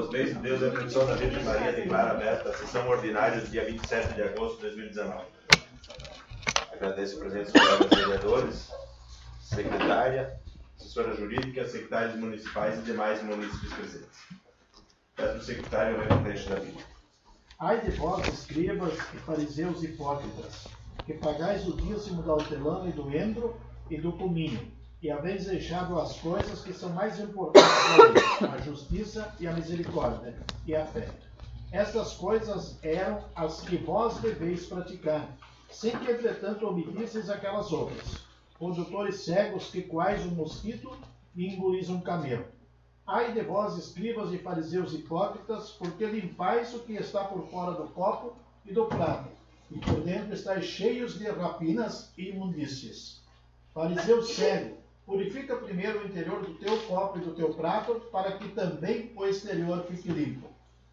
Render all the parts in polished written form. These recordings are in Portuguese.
Pelas leis de Deus e a petição da Virgem Maria, declara aberta a sessão ordinária do dia 27 de agosto de 2019. Agradeço a presença dos vereadores, secretária, assessora jurídica, secretários municipais e demais munícipes presentes. Peço ao secretário o trecho da Bíblia. Ai de vós, escribas e fariseus hipócritas, que pagais o dízimo da hortelã e do endro e do cominho, e haveis deixado as coisas que são mais importantes da lei, a justiça e a misericórdia e a fé. Estas coisas eram as que vós deveis praticar, sem que, entretanto, omitisseis aquelas outras. Condutores cegos que quais um mosquito e engolis um camelo. Ai de vós, escribas e fariseus hipócritas, porque limpais o que está por fora do copo e do prato, e por dentro estáis cheios de rapinas e imundícies. Fariseu cego, purifica primeiro o interior do teu copo e do teu prato, para que também o exterior fique limpo.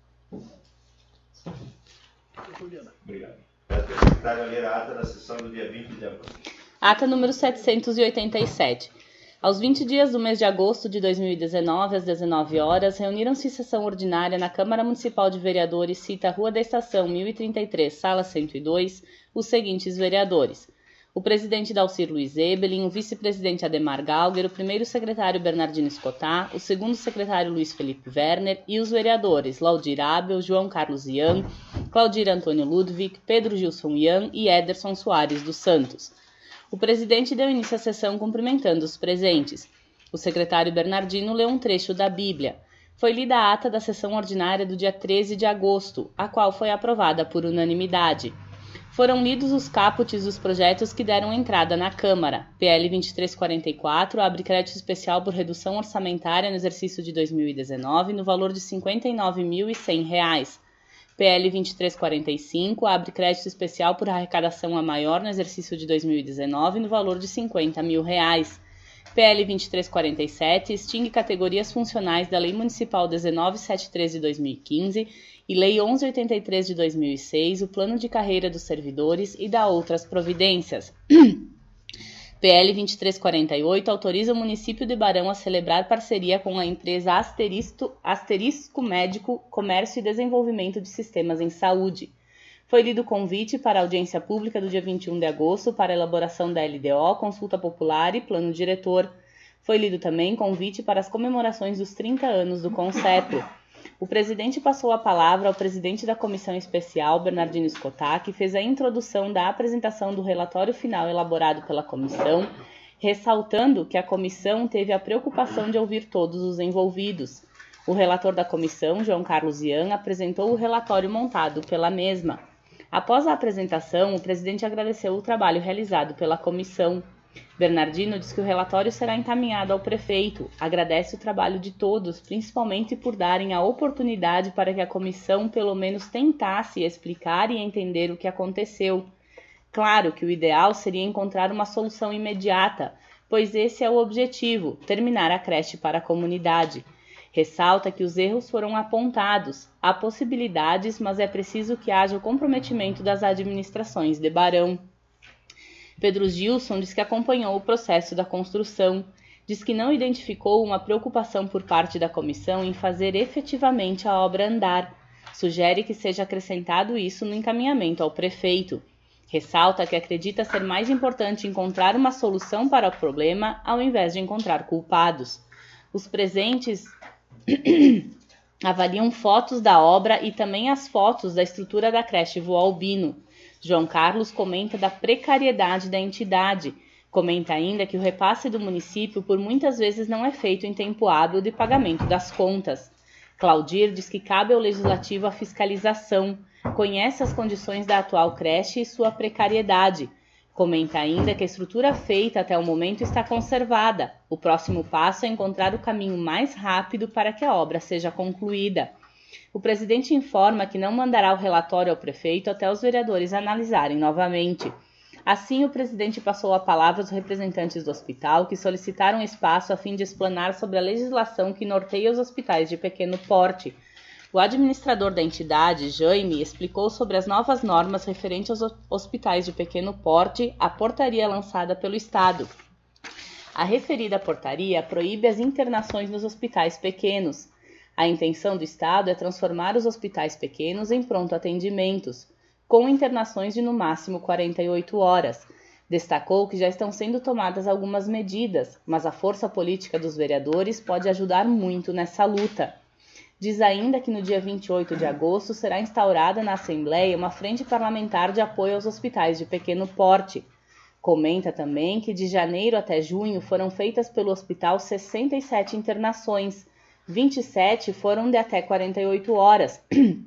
Obrigado. Peço ao secretário ler a ata da sessão do dia 20 de agosto. Ata número 787. Aos 20 dias do mês de agosto de 2019, às 19 horas, reuniram-se em sessão ordinária na Câmara Municipal de Vereadores, cita Rua da Estação 1033, Sala 102, os seguintes vereadores: o presidente Dalcir Luiz Ebelin, o vice-presidente Ademar Galger, o primeiro secretário Bernardino Escotá, o segundo secretário Luiz Felipe Werner e os vereadores Laudir Abel, João Carlos Ian, Claudir Antônio Ludwig, Pedro Gilson Ian e Ederson Soares dos Santos. O presidente deu início à sessão cumprimentando os presentes. O secretário Bernardino leu um trecho da Bíblia. Foi lida a ata da sessão ordinária do dia 13 de agosto, a qual foi aprovada por unanimidade. Foram lidos os capotes dos projetos que deram entrada na Câmara. PL 2344 abre crédito especial por redução orçamentária no exercício de 2019 no valor de R$ 59.100. PL 2345 abre crédito especial por arrecadação a maior no exercício de 2019 no valor de R$ 50 mil. PL 2347 extingue categorias funcionais da Lei Municipal 1973 de 2015 e Lei 1183 de 2006, o Plano de Carreira dos Servidores e dá outras providências. PL 2348 autoriza o município de Barão a celebrar parceria com a empresa Asterisco Médico, Comércio e Desenvolvimento de Sistemas em Saúde. Foi lido o convite para a audiência pública do dia 21 de agosto para a elaboração da LDO, consulta popular e plano diretor. Foi lido também convite para as comemorações dos 30 anos do Concepro. O presidente passou a palavra ao presidente da Comissão Especial, Bernardino Escotá, que fez a introdução da apresentação do relatório final elaborado pela comissão, ressaltando que a comissão teve a preocupação de ouvir todos os envolvidos. O relator da comissão, João Carlos Ian, apresentou o relatório montado pela mesma. Após a apresentação, o presidente agradeceu o trabalho realizado pela comissão. Bernardino diz que o relatório será encaminhado ao prefeito, agradece o trabalho de todos, principalmente por darem a oportunidade para que a comissão pelo menos tentasse explicar e entender o que aconteceu. Claro que o ideal seria encontrar uma solução imediata, pois esse é o objetivo, terminar a creche para a comunidade. Ressalta que os erros foram apontados, há possibilidades, mas é preciso que haja o comprometimento das administrações de Barão. Pedro Gilson diz que acompanhou o processo da construção, diz que não identificou uma preocupação por parte da comissão em fazer efetivamente a obra andar. Sugere que seja acrescentado isso no encaminhamento ao prefeito. Ressalta que acredita ser mais importante encontrar uma solução para o problema ao invés de encontrar culpados. Os presentes avaliam fotos da obra e também as fotos da estrutura da creche Vô Albino. João Carlos comenta da precariedade da entidade. Comenta ainda que o repasse do município por muitas vezes não é feito em tempo hábil de pagamento das contas. Claudir diz que cabe ao Legislativo a fiscalização, conhece as condições da atual creche e sua precariedade. Comenta ainda que a estrutura feita até o momento está conservada. O próximo passo é encontrar o caminho mais rápido para que a obra seja concluída. O presidente informa que não mandará o relatório ao prefeito até os vereadores analisarem novamente. Assim, o presidente passou a palavra aos representantes do hospital, que solicitaram espaço a fim de explanar sobre a legislação que norteia os hospitais de pequeno porte. O administrador da entidade, Jaime, explicou sobre as novas normas referentes aos hospitais de pequeno porte, a portaria lançada pelo Estado. A referida portaria proíbe as internações nos hospitais pequenos. A intenção do Estado é transformar os hospitais pequenos em pronto atendimentos, com internações de no máximo 48 horas. Destacou que já estão sendo tomadas algumas medidas, mas a força política dos vereadores pode ajudar muito nessa luta. Diz ainda que no dia 28 de agosto será instaurada na Assembleia uma frente parlamentar de apoio aos hospitais de pequeno porte. Comenta também que de janeiro até junho foram feitas pelo hospital 67 internações, 27 foram de até 48 horas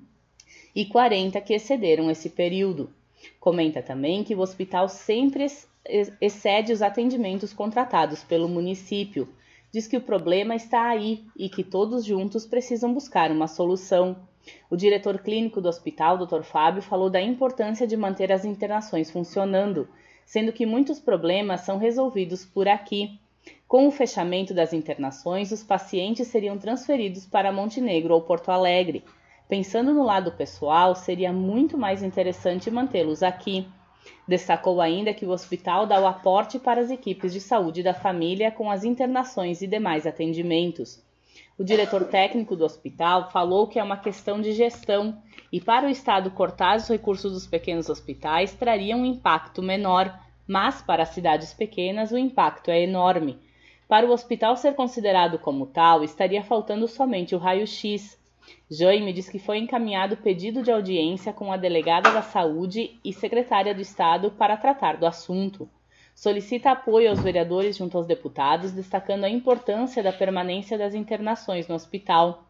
e 40 que excederam esse período. Comenta também que o hospital sempre excede os atendimentos contratados pelo município. Diz que o problema está aí e que todos juntos precisam buscar uma solução. O diretor clínico do hospital, Dr. Fábio, falou da importância de manter as internações funcionando, sendo que muitos problemas são resolvidos por aqui. Com o fechamento das internações, os pacientes seriam transferidos para Montenegro ou Porto Alegre. Pensando no lado pessoal, seria muito mais interessante mantê-los aqui. Destacou ainda que o hospital dá o aporte para as equipes de saúde da família com as internações e demais atendimentos. O diretor técnico do hospital falou que é uma questão de gestão e para o Estado cortar os recursos dos pequenos hospitais traria um impacto menor, mas para as cidades pequenas o impacto é enorme. Para o hospital ser considerado como tal, estaria faltando somente o raio-x. Jaime diz que foi encaminhado pedido de audiência com a delegada da Saúde e secretária do Estado para tratar do assunto. Solicita apoio aos vereadores junto aos deputados, destacando a importância da permanência das internações no hospital.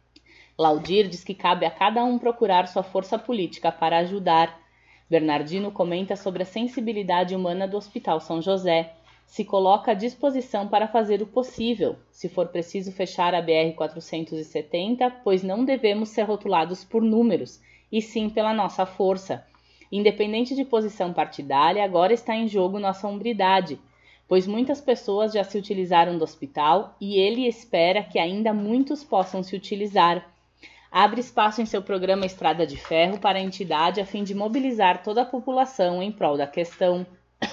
Laudir diz que cabe a cada um procurar sua força política para ajudar. Bernardino comenta sobre a sensibilidade humana do Hospital São José. Se coloca à disposição para fazer o possível, se for preciso fechar a BR-470, pois não devemos ser rotulados por números, e sim pela nossa força. Independente de posição partidária, agora está em jogo nossa hombridade, pois muitas pessoas já se utilizaram do hospital e ele espera que ainda muitos possam se utilizar. Abre espaço em seu programa Estrada de Ferro para a entidade a fim de mobilizar toda a população em prol da questão.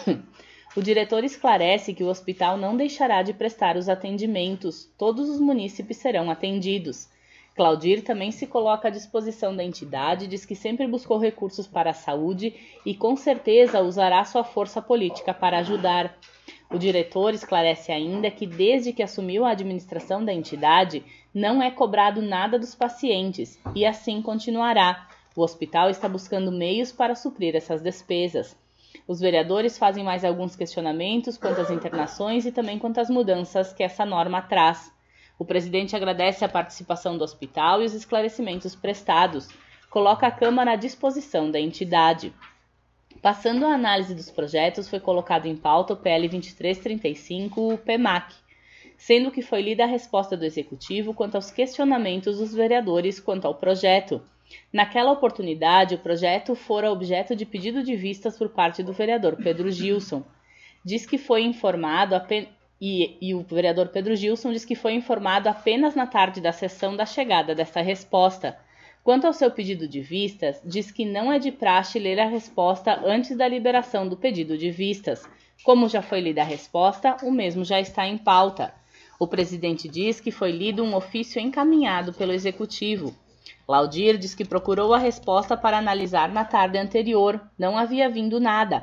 O diretor esclarece que o hospital não deixará de prestar os atendimentos, todos os munícipes serão atendidos. Claudir também se coloca à disposição da entidade, diz que sempre buscou recursos para a saúde e com certeza usará sua força política para ajudar. O diretor esclarece ainda que desde que assumiu a administração da entidade, não é cobrado nada dos pacientes e assim continuará. O hospital está buscando meios para suprir essas despesas. Os vereadores fazem mais alguns questionamentos quanto às internações e também quanto às mudanças que essa norma traz. O presidente agradece a participação do hospital e os esclarecimentos prestados. Coloca a Câmara à disposição da entidade. Passando a análise dos projetos, foi colocado em pauta o PL 2335, o PEMAC, sendo que foi lida a resposta do Executivo quanto aos questionamentos dos vereadores quanto ao projeto. Naquela oportunidade, o projeto fora objeto de pedido de vistas por parte do vereador Pedro Gilson. Diz que foi informado e o vereador Pedro Gilson diz que foi informado apenas na tarde da sessão da chegada dessa resposta. Quanto ao seu pedido de vistas, diz que não é de praxe ler a resposta antes da liberação do pedido de vistas. Como já foi lida a resposta, o mesmo já está em pauta. O presidente diz que foi lido um ofício encaminhado pelo Executivo. Laudir diz que procurou a resposta para analisar na tarde anterior, não havia vindo nada.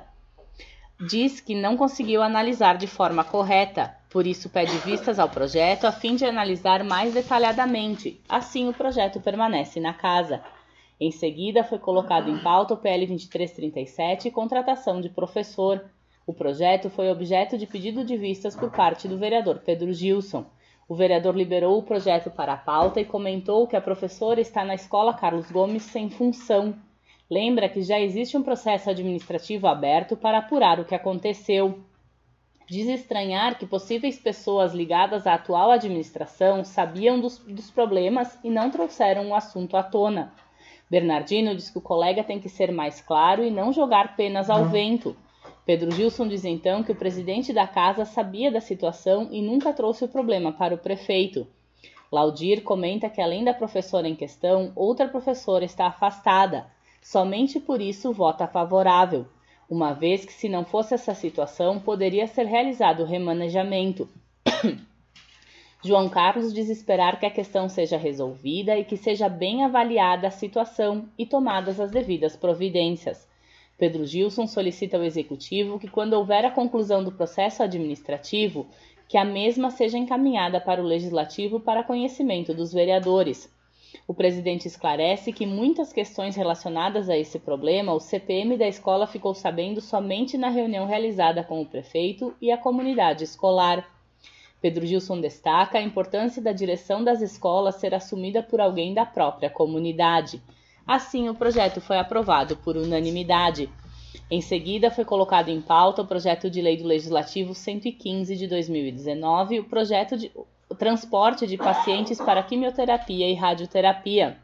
Diz que não conseguiu analisar de forma correta, por isso pede vistas ao projeto a fim de analisar mais detalhadamente, assim o projeto permanece na casa. Em seguida foi colocado em pauta o PL 2337, contratação de professor. O projeto foi objeto de pedido de vistas por parte do vereador Pedro Gilson. O vereador liberou o projeto para a pauta e comentou que a professora está na Escola Carlos Gomes sem função. Lembra que já existe um processo administrativo aberto para apurar o que aconteceu. Diz estranhar que possíveis pessoas ligadas à atual administração sabiam dos problemas e não trouxeram o assunto à tona. Bernardino diz que o colega tem que ser mais claro e não jogar penas ao vento. Pedro Gilson diz então que o presidente da casa sabia da situação e nunca trouxe o problema para o prefeito. Laudir comenta que além da professora em questão, outra professora está afastada. Somente por isso vota favorável, uma vez que se não fosse essa situação, poderia ser realizado o remanejamento. João Carlos diz esperar que a questão seja resolvida e que seja bem avaliada a situação e tomadas as devidas providências. Pedro Gilson solicita ao Executivo que, quando houver a conclusão do processo administrativo, que a mesma seja encaminhada para o Legislativo para conhecimento dos vereadores. O presidente esclarece que muitas questões relacionadas a esse problema o CPM da escola ficou sabendo somente na reunião realizada com o prefeito e a comunidade escolar. Pedro Gilson destaca a importância da direção das escolas ser assumida por alguém da própria comunidade. Assim, o projeto foi aprovado por unanimidade. Em seguida, foi colocado em pauta o projeto de lei do Legislativo 115 de 2019, o projeto de transporte de pacientes para quimioterapia e radioterapia.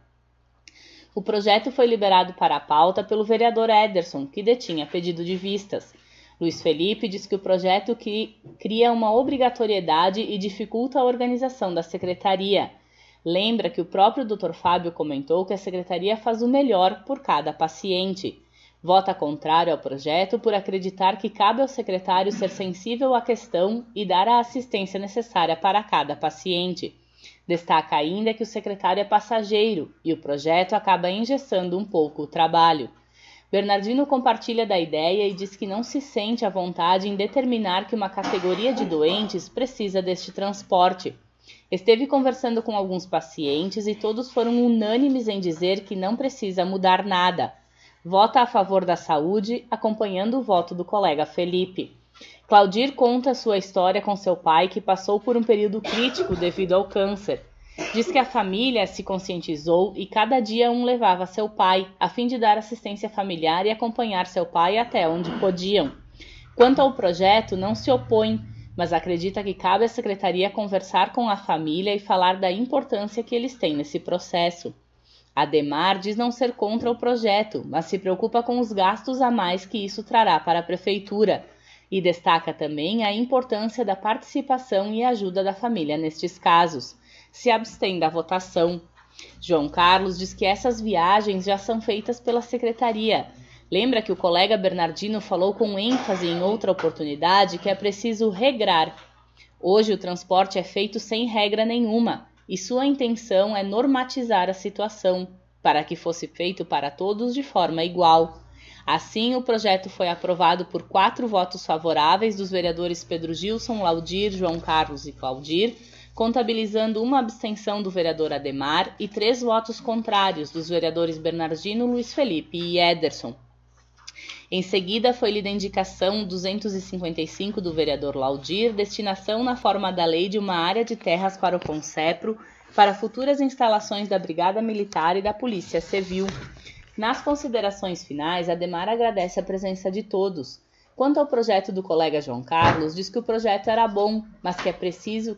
O projeto foi liberado para a pauta pelo vereador Ederson, que detinha pedido de vistas. Luiz Felipe diz que o projeto cria uma obrigatoriedade e dificulta a organização da secretaria. Lembra que o próprio Dr. Fábio comentou que a secretaria faz o melhor por cada paciente. Vota contrário ao projeto por acreditar que cabe ao secretário ser sensível à questão e dar a assistência necessária para cada paciente. Destaca ainda que o secretário é passageiro e o projeto acaba engessando um pouco o trabalho. Bernardino compartilha da ideia e diz que não se sente à vontade em determinar que uma categoria de doentes precisa deste transporte. Esteve conversando com alguns pacientes e todos foram unânimes em dizer que não precisa mudar nada. Vota a favor da saúde, acompanhando o voto do colega Felipe. Claudir conta sua história com seu pai, que passou por um período crítico devido ao câncer. Diz que a família se conscientizou e cada dia um levava seu pai, a fim de dar assistência familiar e acompanhar seu pai até onde podiam. Quanto ao projeto, não se opõe, mas acredita que cabe à secretaria conversar com a família e falar da importância que eles têm nesse processo. Ademar diz não ser contra o projeto, mas se preocupa com os gastos a mais que isso trará para a prefeitura e destaca também a importância da participação e ajuda da família nestes casos. Se abstém da votação. João Carlos diz que essas viagens já são feitas pela secretaria. Lembra que o colega Bernardino falou com ênfase em outra oportunidade que é preciso regrar. Hoje o transporte é feito sem regra nenhuma e sua intenção é normatizar a situação, para que fosse feito para todos de forma igual. Assim, o projeto foi aprovado por 4 votos favoráveis dos vereadores Pedro Gilson, Laudir, João Carlos e Claudir, contabilizando uma abstenção do vereador Ademar e 3 votos contrários dos vereadores Bernardino, Luiz Felipe e Ederson. Em seguida, foi lida a indicação 255 do vereador Laudir, destinação na forma da lei de uma área de terras para o Concepro, para futuras instalações da Brigada Militar e da Polícia Civil. Nas considerações finais, Ademar agradece a presença de todos. Quanto ao projeto do colega João Carlos, diz que o projeto era bom, mas que é preciso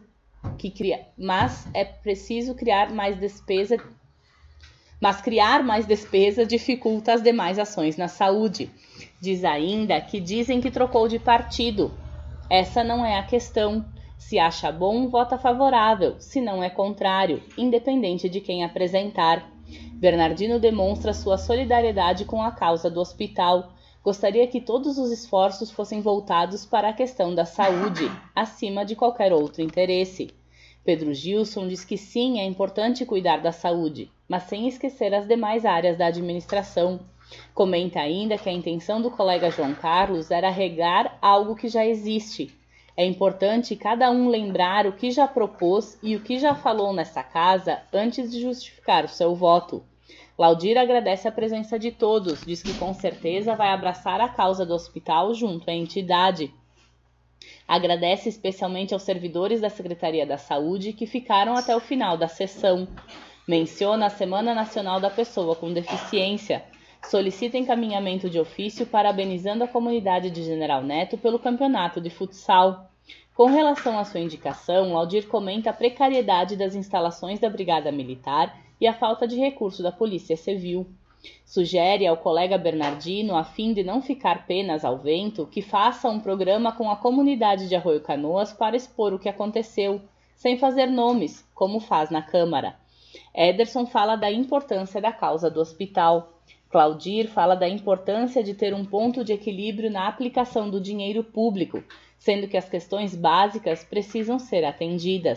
criar mais despesa, mas criar mais despesa dificulta as demais ações na saúde. Diz ainda que dizem que trocou de partido. Essa não é a questão. Se acha bom, vota favorável, se não é contrário, independente de quem apresentar. Bernardino demonstra sua solidariedade com a causa do hospital. Gostaria que todos os esforços fossem voltados para a questão da saúde, acima de qualquer outro interesse. Pedro Gilson diz que sim, é importante cuidar da saúde, mas sem esquecer as demais áreas da administração. Comenta ainda que a intenção do colega João Carlos era regar algo que já existe. É importante cada um lembrar o que já propôs e o que já falou nessa casa antes de justificar o seu voto. Laudir agradece a presença de todos, diz que com certeza vai abraçar a causa do hospital junto à entidade. Agradece especialmente aos servidores da Secretaria da Saúde que ficaram até o final da sessão. Menciona a Semana Nacional da Pessoa com Deficiência. Solicita encaminhamento de ofício parabenizando a comunidade de General Neto pelo campeonato de futsal. Com relação à sua indicação, Laudir comenta a precariedade das instalações da Brigada Militar e a falta de recurso da Polícia Civil. Sugere ao colega Bernardino, a fim de não ficar penas ao vento, que faça um programa com a comunidade de Arroio Canoas para expor o que aconteceu, sem fazer nomes, como faz na Câmara. Ederson fala da importância da causa do hospital. Claudir fala da importância de ter um ponto de equilíbrio na aplicação do dinheiro público, sendo que as questões básicas precisam ser atendidas.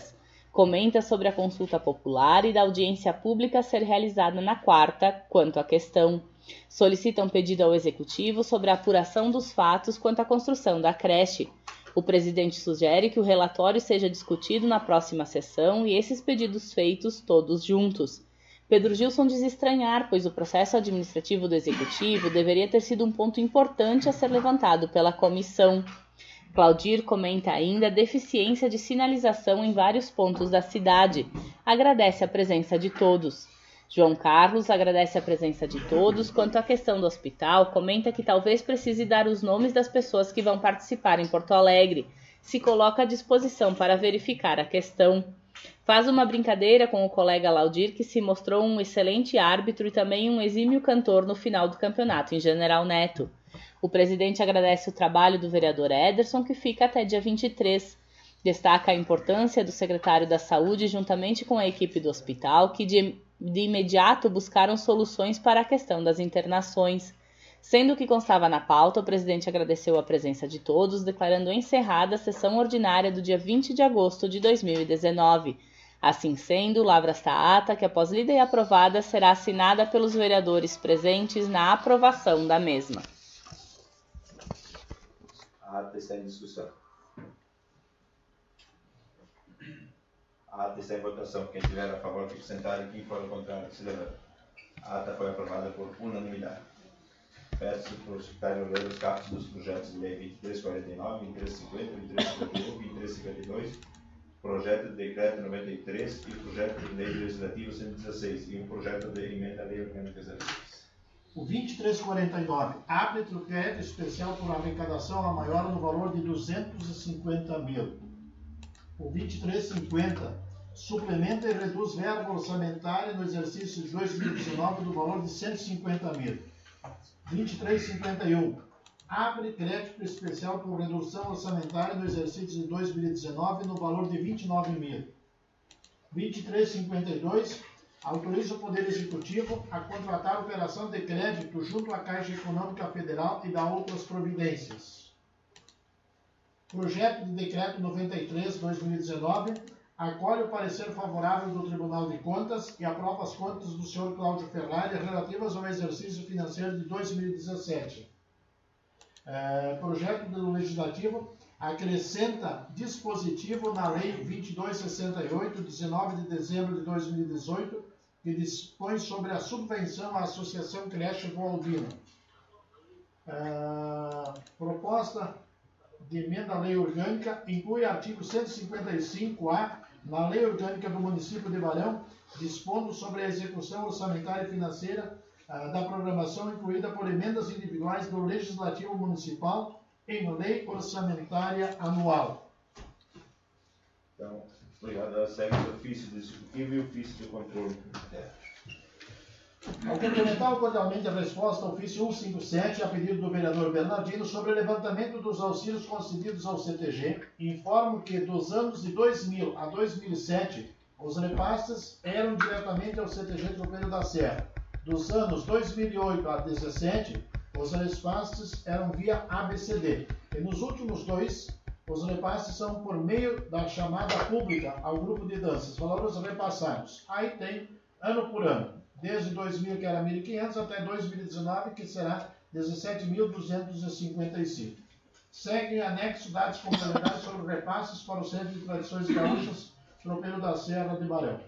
Comenta sobre a consulta popular e da audiência pública a ser realizada na quarta quanto à questão. Solicita um pedido ao Executivo sobre a apuração dos fatos quanto à construção da creche. O presidente sugere que o relatório seja discutido na próxima sessão e esses pedidos feitos todos juntos. Pedro Gilson diz estranhar, pois o processo administrativo do Executivo deveria ter sido um ponto importante a ser levantado pela comissão. Claudir comenta ainda a deficiência de sinalização em vários pontos da cidade. Agradece a presença de todos. João Carlos agradece a presença de todos. Quanto à questão do hospital, comenta que talvez precise dar os nomes das pessoas que vão participar em Porto Alegre. Se coloca à disposição para verificar a questão. Faz uma brincadeira com o colega Laudir, que se mostrou um excelente árbitro e também um exímio cantor no final do campeonato em General Neto. O presidente agradece o trabalho do vereador Ederson, que fica até dia 23. Destaca a importância do secretário da Saúde, juntamente com a equipe do hospital, que de imediato buscaram soluções para a questão das internações. Sendo que constava na pauta, o presidente agradeceu a presença de todos, declarando encerrada a sessão ordinária do dia 20 de agosto de 2019. Assim sendo, lavra-se a ata que, após lida e aprovada, será assinada pelos vereadores presentes na aprovação da mesma. A ata está em discussão. A ata está em votação. Quem estiver a favor, fique sentado aqui. For ao contrário, se levanta. A ata foi aprovada por unanimidade. Peço para o secretário ler os capos dos projetos de lei 2349, 2350, 2351 e 2352, projeto de decreto 93 e projeto de lei legislativo 116 e um projeto de emenda à lei orgânica 06. O 2349 abre crédito especial por arrecadação a maior no valor de 250 mil. O 2350 suplementa e reduz verba orçamentária no exercício de 2019 do valor de 150 mil. 2351 abre crédito especial por redução orçamentária no exercício de 2019 no valor de 29 mil. 2352 autoriza o Poder Executivo a contratar operação de crédito junto à Caixa Econômica Federal e dá outras providências. Projeto de Decreto 93/2019 acolhe o parecer favorável do Tribunal de Contas e aprova as contas do Sr. Cláudio Ferrari relativas ao exercício financeiro de 2017. Projeto do Legislativo acrescenta dispositivo na Lei 2268, 19 de dezembro de 2018, que dispõe sobre a subvenção à Associação Creche Voaldino. Proposta de emenda à Lei Orgânica inclui artigo 155-A na Lei Orgânica do Município de Barão, dispondo sobre a execução orçamentária e financeira da programação incluída por emendas individuais do Legislativo Municipal em Lei Orçamentária Anual. Então, obrigado. Segue o ofício do Executivo e o ofício do controle. Ao complementar cordialmente a resposta ao ofício 157, a pedido do vereador Bernardino, sobre o levantamento dos auxílios concedidos ao CTG, informo que dos anos de 2000 a 2007, os repasses eram diretamente ao CTG Tropeiro da Serra. Dos anos 2008 a 2017, os repasses eram via ABCD. E nos últimos dois, os repasses são por meio da chamada pública ao grupo de danças, valores repassados. Aí tem ano por ano. Desde 2000, que era 1.500, até 2019, que será 17.255. Segue em anexo dados complementares sobre repasses para o Centro de Tradições Gaúchas, Tropeiro da Serra de Barão.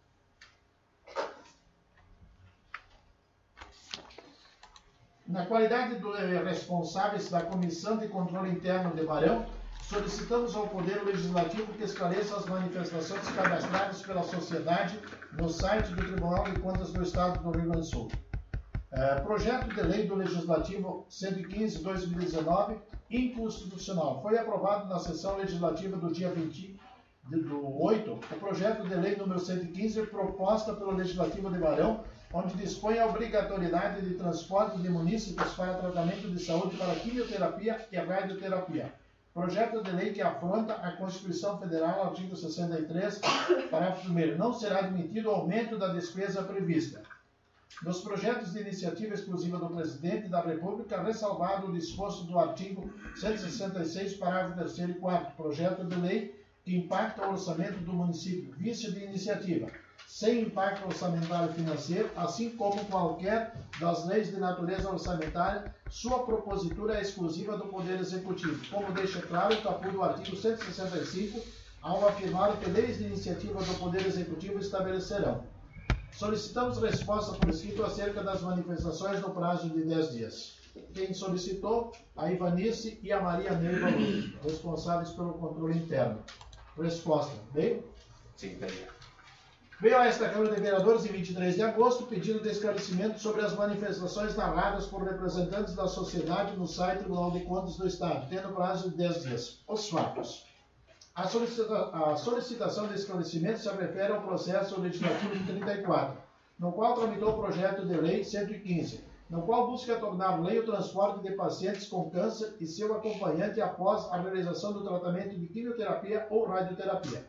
Na qualidade de responsáveis da Comissão de Controle Interno de Barão, solicitamos ao Poder Legislativo que esclareça as manifestações cadastradas pela sociedade no site do Tribunal de Contas do Estado do Rio Grande do Sul. Projeto de Lei do Legislativo 115/2019, inconstitucional. Foi aprovado na sessão legislativa do dia 20 do 8, o projeto de lei número 115, proposta pelo Legislativo de Barão, onde dispõe a obrigatoriedade de transporte de munícipes para tratamento de saúde para quimioterapia e radioterapia. Projeto de lei que afronta a Constituição Federal, artigo 63, parágrafo 1º. Não será admitido aumento da despesa prevista. Nos projetos de iniciativa exclusiva do Presidente da República, ressalvado o disposto do artigo 166, parágrafo 3º e 4º. Projeto de lei que impactam o orçamento do município, vício de iniciativa, sem impacto orçamentário financeiro, assim como qualquer das leis de natureza orçamentária, sua propositura é exclusiva do Poder Executivo, como deixa claro o caput do artigo 165, ao afirmar que leis de iniciativa do Poder Executivo estabelecerão. Solicitamos resposta por escrito acerca das manifestações no prazo de 10 dias. Quem solicitou? A Ivanice e a Maria Neiva Luz, responsáveis pelo controle interno. Resposta. Veio? Sim, veio. Veio a esta Câmara de Vereadores em 23 de agosto pedido de esclarecimento sobre as manifestações narradas por representantes da sociedade no site Tribunal de Contas do Estado, tendo prazo de 10 dias. Os fatos. A solicitação de esclarecimento se refere ao processo legislativo 34, no qual tramitou o projeto de lei 115, no qual busca tornar lei o transporte de pacientes com câncer e seu acompanhante após a realização do tratamento de quimioterapia ou radioterapia.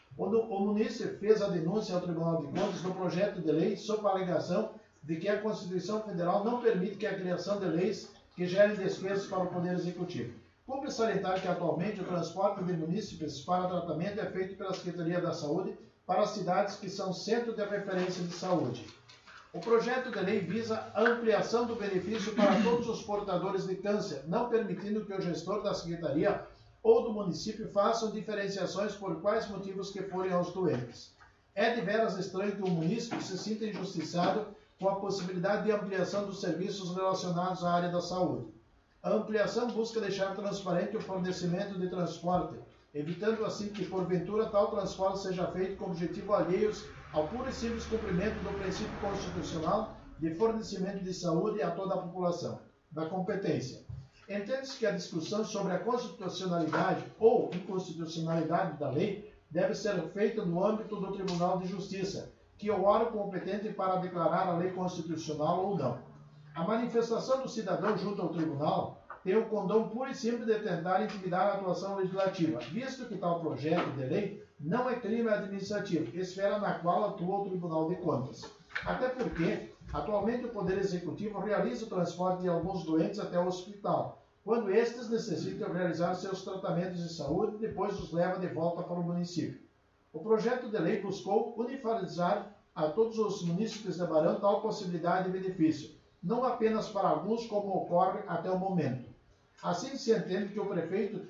O munícipe fez a denúncia ao Tribunal de Contas do projeto de lei sob a alegação de que a Constituição Federal não permite que a criação de leis que gerem despesas para o Poder Executivo. Cumpre salientar que atualmente o transporte de munícipes para tratamento é feito pela Secretaria da Saúde para as cidades que são centro de referência de saúde. O projeto de lei visa a ampliação do benefício para todos os portadores de câncer, não permitindo que o gestor da Secretaria ou do município façam diferenciações por quais motivos que forem aos doentes. É de veras estranho que o município se sinta injustiçado com a possibilidade de ampliação dos serviços relacionados à área da saúde. A ampliação busca deixar transparente o fornecimento de transporte, evitando assim que, porventura, tal transporte seja feito com objetivos alheios ao puro e simples cumprimento do princípio constitucional de fornecimento de saúde a toda a população. Da competência. Entende-se que a discussão sobre a constitucionalidade ou inconstitucionalidade da lei deve ser feita no âmbito do Tribunal de Justiça, que é o órgão competente para declarar a lei constitucional ou não. A manifestação do cidadão junto ao tribunal tem o condão puro e simples de tentar intimidar a atuação legislativa, visto que tal projeto de lei não é crime administrativo, esfera na qual atua o Tribunal de Contas. Até porque, atualmente, o Poder Executivo realiza o transporte de alguns doentes até o hospital, quando estes necessitam realizar seus tratamentos de saúde e depois os leva de volta para o município. O projeto de lei buscou uniformizar a todos os munícipes de Barão tal possibilidade de benefício, não apenas para alguns, como ocorre até o momento. Assim se entende que o prefeito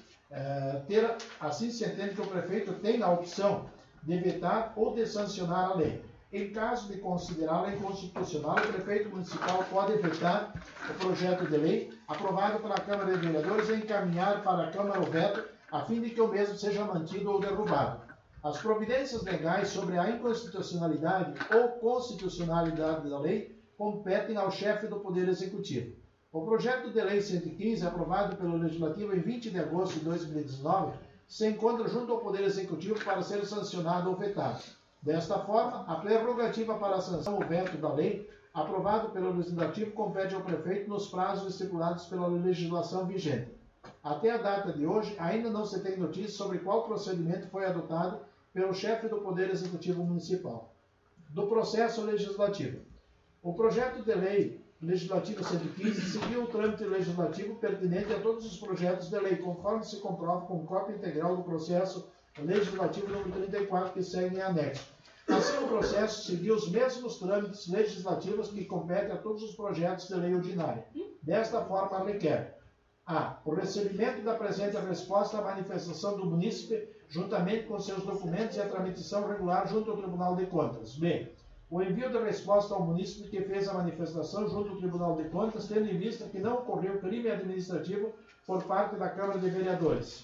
tem a opção de vetar ou de sancionar a lei. Em caso de considerá-la inconstitucional, o prefeito municipal pode vetar o projeto de lei aprovado pela Câmara de Vereadores e encaminhar para a Câmara o veto, a fim de que o mesmo seja mantido ou derrubado. As providências legais sobre a inconstitucionalidade ou constitucionalidade da lei competem ao chefe do Poder Executivo. O projeto de lei 115, aprovado pelo Legislativo em 20 de agosto de 2019, se encontra junto ao Poder Executivo para ser sancionado ou vetado. Desta forma, a prerrogativa para a sanção ou veto da lei, aprovado pelo Legislativo, compete ao prefeito nos prazos estipulados pela legislação vigente. Até a data de hoje, ainda não se tem notícia sobre qual procedimento foi adotado pelo chefe do Poder Executivo Municipal. Do processo legislativo. O projeto de lei legislativo 115 seguiu o trâmite legislativo pertinente a todos os projetos de lei, conforme se comprova com cópia integral do processo legislativo número 34, que segue em anexo. Assim, o processo seguiu os mesmos trâmites legislativos que competem a todos os projetos de lei ordinária. Desta forma, requer a. O recebimento da presente resposta à manifestação do munícipe, juntamente com seus documentos e a tramitação regular junto ao Tribunal de Contas. B. O envio da resposta ao munícipe que fez a manifestação junto ao Tribunal de Contas, tendo em vista que não ocorreu crime administrativo por parte da Câmara de Vereadores.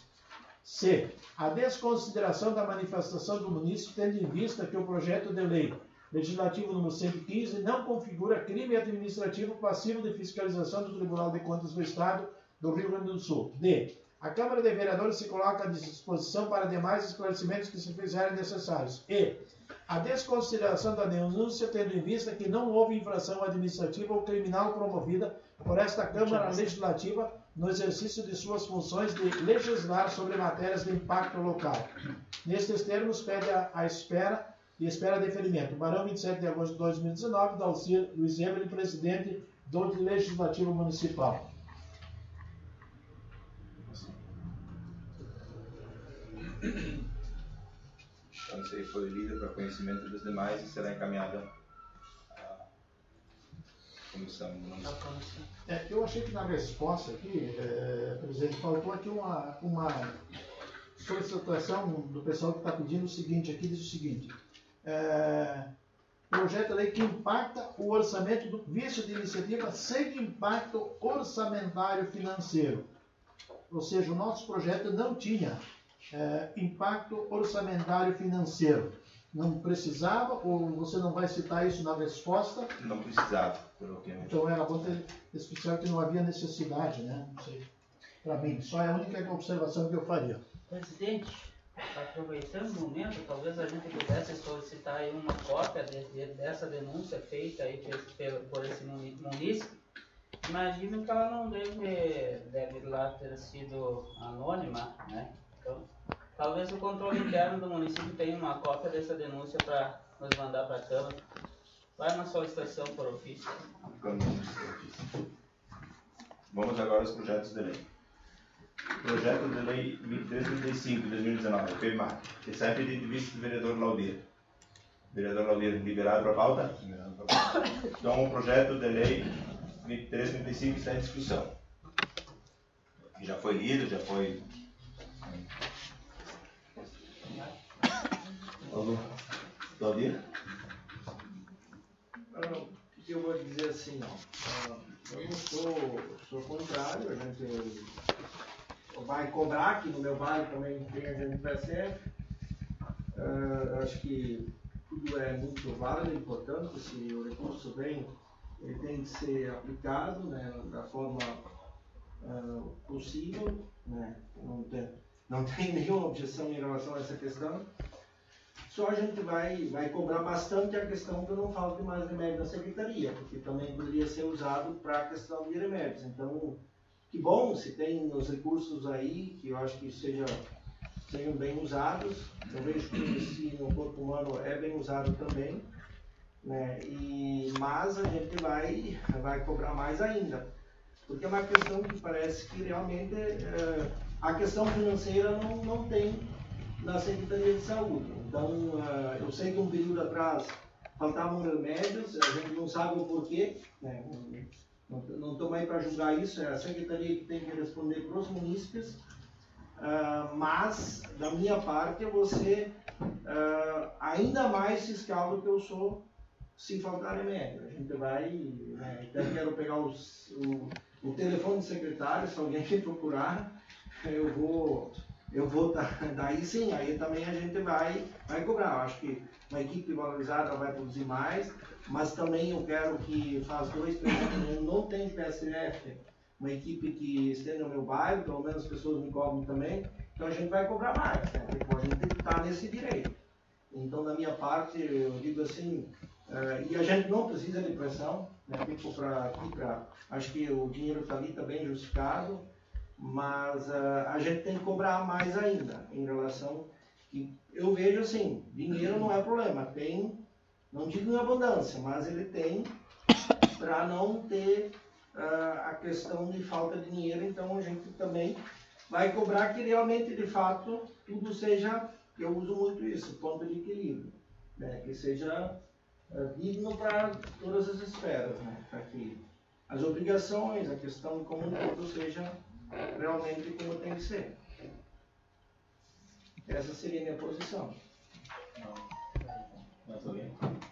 C. A desconsideração da manifestação do munícipe, tendo em vista que o projeto de lei legislativo número 115 não configura crime administrativo passivo de fiscalização do Tribunal de Contas do Estado do Rio Grande do Sul. D. A Câmara de Vereadores se coloca à disposição para demais esclarecimentos que se fizerem necessários. E. A desconsideração da denúncia, tendo em vista que não houve infração administrativa ou criminal promovida por esta Câmara Legislativa no exercício de suas funções de legislar sobre matérias de impacto local. Nestes termos, pede a espera deferimento. Barão, 27 de agosto de 2019, Dalcir Luiz Evelyn, presidente do Legislativo Municipal. notificação foi lida para conhecimento dos demais e será encaminhada à comissão municipal. Eu achei que na resposta aqui, presidente, faltou aqui uma solicitação do pessoal que está pedindo o seguinte, aqui diz o seguinte, projeto de lei que impacta o orçamento do vício de iniciativa sem impacto orçamentário financeiro. Ou seja, o nosso projeto não tinha impacto orçamentário financeiro. Não precisava, ou você não vai citar isso na resposta? Não precisava, pelo que eu entendi. Então era bom ter especificado que não havia necessidade, né? Não sei. Para mim, só é a única observação que eu faria. Presidente, aproveitando o momento, talvez a gente pudesse solicitar aí uma cópia dessa denúncia feita aí por esse munícipe. Imagino que ela não deve lá ter sido anônima, né? Então, talvez o controle interno do município tenha uma cópia dessa denúncia para nos mandar para a Câmara. Vai na solicitação por ofício. Vamos agora aos projetos de lei. Projeto de lei 2335 de 2019, PEMAC, que sai pedido de vice do vereador Laudir. Vereador Laudir, liberado para a pauta? Então, o projeto de lei 2335 está em discussão. Já foi lido, já foi... Laudir? Eu vou dizer assim, eu não sou contrário, a gente vai cobrar, que no meu bairro também tem a gente PSF. Acho que tudo é muito válido e importante. Se o recurso vem, ele tem que ser aplicado, né, da forma possível, né, não tem nenhuma objeção em relação a essa questão. Só a gente vai cobrar bastante a questão que não falte mais remédio na secretaria, porque também poderia ser usado para a questão de remédios. Então, que bom se tem os recursos aí, que eu acho que sejam bem usados. Eu vejo que o medicina no corpo humano é bem usado também, né? Mas a gente vai cobrar mais ainda, porque é uma questão que parece que realmente a questão financeira não tem na Secretaria de Saúde. Então, eu sei que um período atrás faltavam remédios, a gente não sabe o porquê, né? Não estou aí para julgar isso, é a Secretaria que tem que responder para os munícipes, mas, da minha parte, eu vou ser ainda mais fiscal do que eu sou se faltar remédio. A gente vai, né, até quero pegar o telefone do secretário, se alguém me procurar, eu vou daí sim, aí também a gente vai cobrar. Eu acho que uma equipe valorizada vai produzir mais, mas também eu quero que faz 2, 3 anos não tem PSF, uma equipe que esteja no meu bairro, pelo menos as pessoas me cobram também, então a gente vai cobrar mais, né? A gente está nesse direito. Então, da minha parte, eu digo assim, e a gente não precisa de pressão, né? Acho que o dinheiro está ali, está bem justificado, mas a gente tem que cobrar mais ainda, em relação que eu vejo assim, dinheiro não é problema, tem, não digo em abundância, mas ele tem para não ter a questão de falta de dinheiro. Então a gente também vai cobrar que realmente, de fato, tudo seja, eu uso muito isso, ponto de equilíbrio, né? Que seja digno para todas as esferas, né? Para que as obrigações, a questão como um todo seja realmente como tem que ser. Essa seria a minha posição. Mais alguém?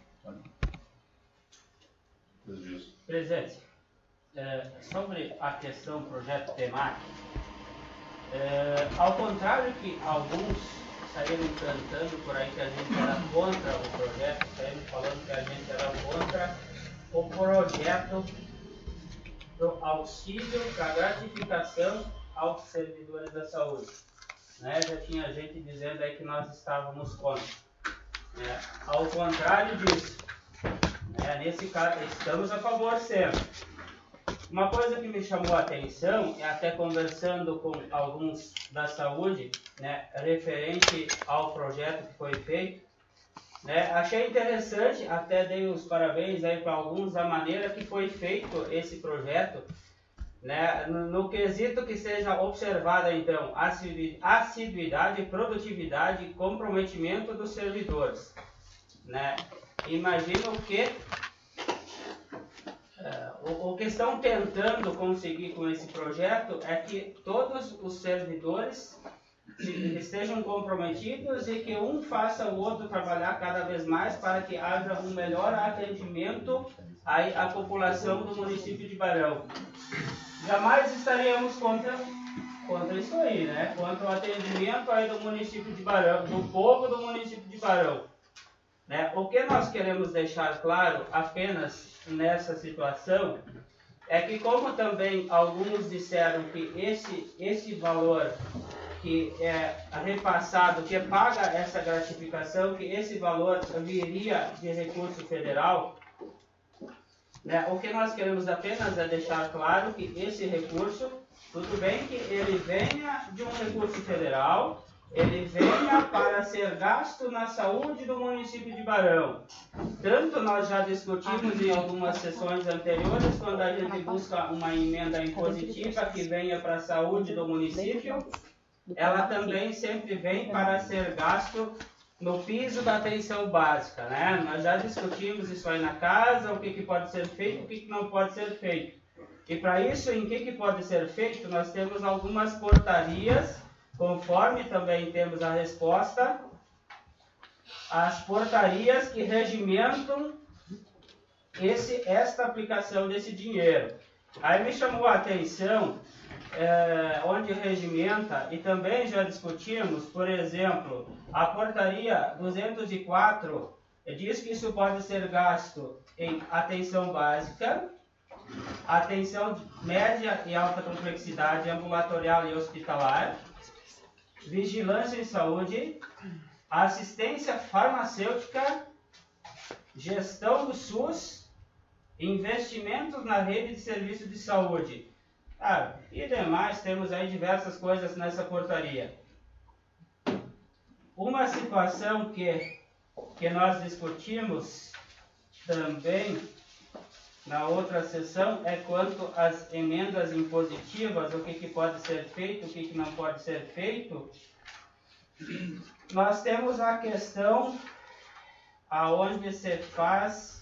Presidente, sobre a questão projeto PEMAC, ao contrário que alguns saíram cantando por aí que a gente era contra o projeto, saíram falando que a gente era contra o projeto do auxílio da gratificação aos servidores da saúde, né? Já tinha gente dizendo aí que nós estávamos contra. Ao contrário disso, nesse caso, estamos a favor sempre. Uma coisa que me chamou a atenção, até conversando com alguns da saúde, né, referente ao projeto que foi feito, né, achei interessante, até dei os parabéns aí para alguns da maneira que foi feito esse projeto, né, no quesito que seja observada, então, assiduidade, produtividade e comprometimento dos servidores. Né? Imagino que o que estão tentando conseguir com esse projeto é que todos os servidores estejam comprometidos e que um faça o outro trabalhar cada vez mais para que haja um melhor atendimento à população do município de Barão. Jamais estaríamos contra isso aí, né? Contra o atendimento aí do município de Barão, do povo do município de Barão. Né? O que nós queremos deixar claro apenas nessa situação é que, como também alguns disseram que esse valor que é repassado, que paga essa gratificação, que esse valor viria de recurso federal, né? O que nós queremos apenas é deixar claro que esse recurso, tudo bem que ele venha de um recurso federal, ele venha para ser gasto na saúde do município de Barão. Tanto nós já discutimos em algumas sessões anteriores, quando a gente busca uma emenda impositiva que venha para a saúde do município, ela também sempre vem para ser gasto no piso da atenção básica, né? Nós já discutimos isso aí na casa, o que pode ser feito, o que não pode ser feito. E para isso, em que pode ser feito, nós temos algumas portarias, conforme também temos a resposta, as portarias que regimentam esta aplicação desse dinheiro. Aí me chamou a atenção, onde regimenta, e também já discutimos, por exemplo, a portaria 204 diz que isso pode ser gasto em atenção básica, atenção média e alta complexidade ambulatorial e hospitalar, vigilância em saúde, assistência farmacêutica, gestão do SUS, investimentos na rede de serviços de saúde. E demais, temos aí diversas coisas nessa portaria. Uma situação que nós discutimos também na outra sessão é quanto às emendas impositivas, o que pode ser feito, o que não pode ser feito. Nós temos a questão aonde se faz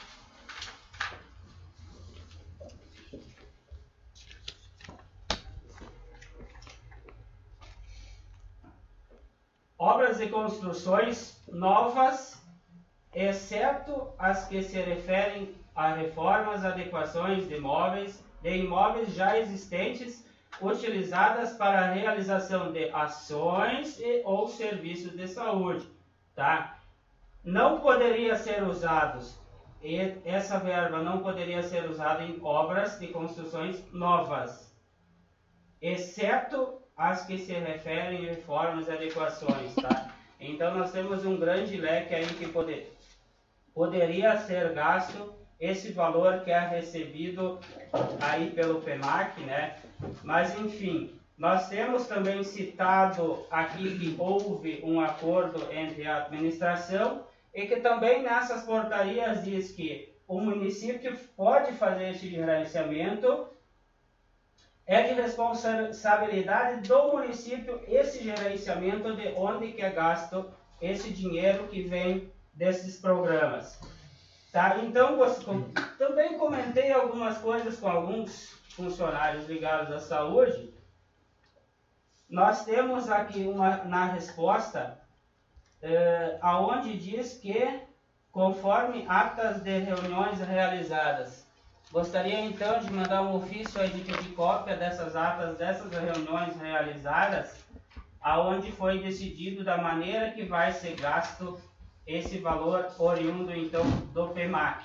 obras e construções novas, exceto as que se referem a reformas, adequações de imóveis já existentes, utilizadas para a realização de ações ou serviços de saúde. Tá? Não poderia ser usados, essa verba não poderia ser usada em obras de construções novas, exceto as que se referem a reformas e adequações, tá? Então nós temos um grande leque aí que poderia ser gasto esse valor que é recebido aí pelo PEMAC, né? Mas enfim, nós temos também citado aqui que houve um acordo entre a administração e que também nessas portarias diz que o município pode fazer esse gerenciamento. É de responsabilidade do município esse gerenciamento de onde que é gasto esse dinheiro que vem desses programas. Tá? Então, também comentei algumas coisas com alguns funcionários ligados à saúde. Nós temos aqui na resposta, aonde diz que, conforme atas de reuniões realizadas, gostaria então de mandar um ofício aí de pedir cópia dessas atas, dessas reuniões realizadas, aonde foi decidido da maneira que vai ser gasto esse valor oriundo então do PEMAC.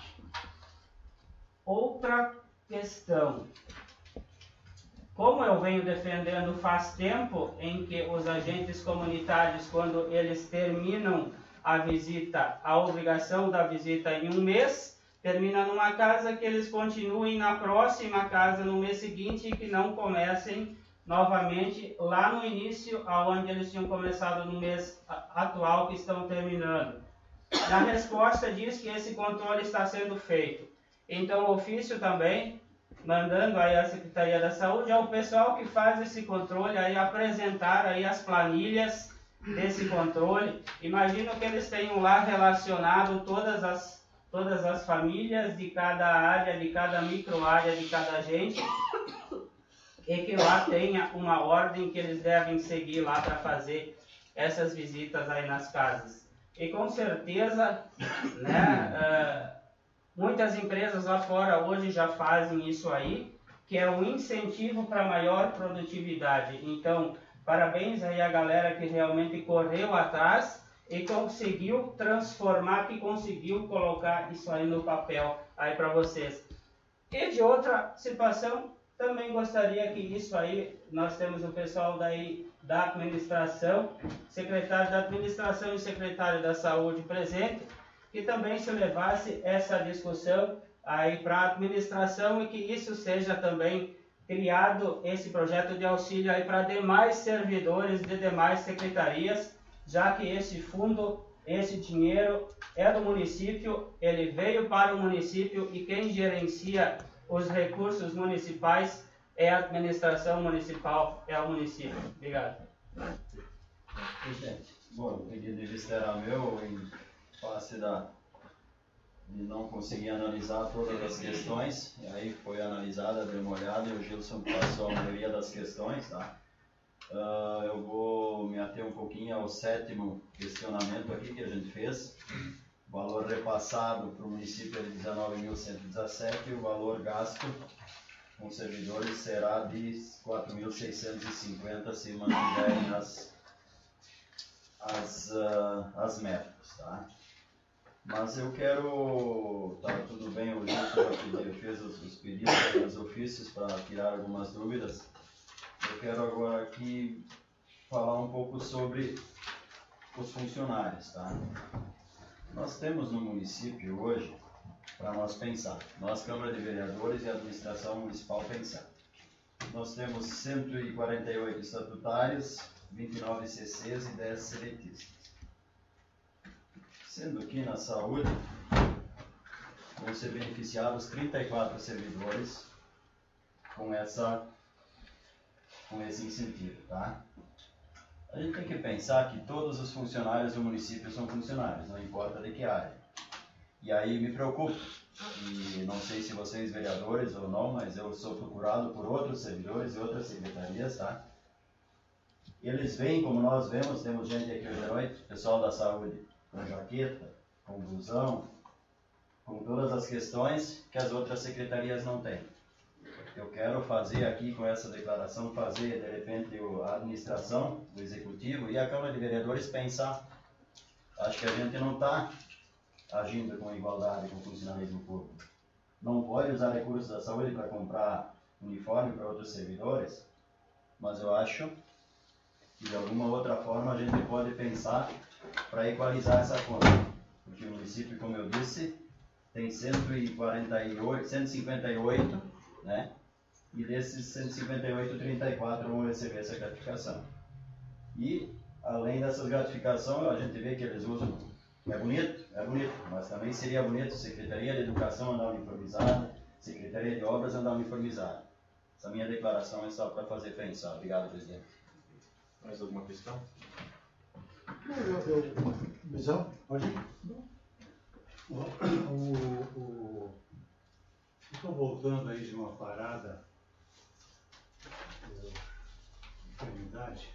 Outra questão. Como eu venho defendendo faz tempo em que os agentes comunitários, quando eles terminam a visita, a obrigação da visita em um mês, termina numa casa, que eles continuem na próxima casa no mês seguinte e que não comecem novamente lá no início, aonde eles tinham começado no mês atual que estão terminando. Na resposta diz que esse controle está sendo feito. Então o ofício também mandando aí a Secretaria da Saúde, é o pessoal que faz esse controle, aí apresentar aí as planilhas desse controle. Imagino que eles tenham lá relacionado todas as famílias de cada área, de cada micro-área, de cada agente, e que lá tenha uma ordem que eles devem seguir lá para fazer essas visitas aí nas casas. E com certeza, né, muitas empresas lá fora hoje já fazem isso aí, que é um incentivo para maior produtividade. Então, parabéns aí a galera que realmente correu atrás e conseguiu transformar, que conseguiu colocar isso aí no papel aí para vocês. E de outra situação, também gostaria que isso aí, nós temos o pessoal daí da administração, secretário da administração e secretário da saúde presente, que também se levasse essa discussão aí para a administração e que isso seja também criado, esse projeto de auxílio aí para demais servidores de demais secretarias, já que esse fundo, esse dinheiro é do município, ele veio para o município e quem gerencia os recursos municipais é a administração municipal, é o município. Obrigado. Gente, bom, o pedido de vista era meu em face de não conseguir analisar todas as questões, e aí foi analisada, deu uma olhada e o Gilson passou a maioria das questões, tá? Eu vou me ater um pouquinho ao 7º questionamento aqui que a gente fez. O valor repassado para o município é de 19.117 e o valor gasto com servidores será de 4.650 se mantiverem as metas, tá? Mas eu quero, tá tudo bem, o Gilson já fez os pedidos, os ofícios para tirar algumas dúvidas. Eu quero agora aqui falar um pouco sobre os funcionários, tá? Nós temos no município hoje, para nós pensar, nós Câmara de Vereadores e Administração Municipal pensar. Nós temos 148 estatutários, 29 CCs e 10 seletistas. Sendo que na saúde vão ser beneficiados 34 servidores com esse incentivo, tá? A gente tem que pensar que todos os funcionários do município são funcionários, não importa de que área. E aí me preocupa, e não sei se vocês vereadores ou não, mas eu sou procurado por outros servidores e outras secretarias, tá? Eles veem como nós vemos, temos gente aqui hoje à noite, pessoal da saúde, com jaqueta, com blusão, com todas as questões que as outras secretarias não têm. Eu quero fazer aqui com essa declaração, fazer de repente a administração, o executivo e a Câmara de Vereadores pensar. Acho que a gente não está agindo com igualdade com o funcionalismo público. Não pode usar recursos da saúde para comprar uniforme para outros servidores, mas eu acho que de alguma outra forma a gente pode pensar para equalizar essa conta. Porque o município, como eu disse, tem 158, né? E desses 158, 34 vão receber essa gratificação. E, além dessas gratificações, a gente vê que eles usam. É bonito, mas também seria bonito Secretaria de Educação andar uniformizada, Secretaria de Obras andar uniformizada. Essa minha declaração é só para fazer pensar. Obrigado, presidente. Mais alguma questão? Visão? Pode ir? Estou voltando aí de uma parada de enfermidade.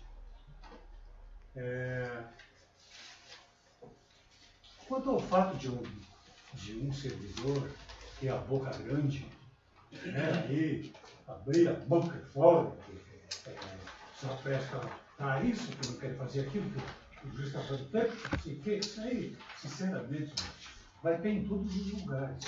Quanto ao fato de um servidor ter a boca grande, né, e abrir a boca fora, só presta para isso, que não quer fazer aquilo, que o juiz está fazendo tempo, isso aí, sinceramente, vai ter em todos os lugares.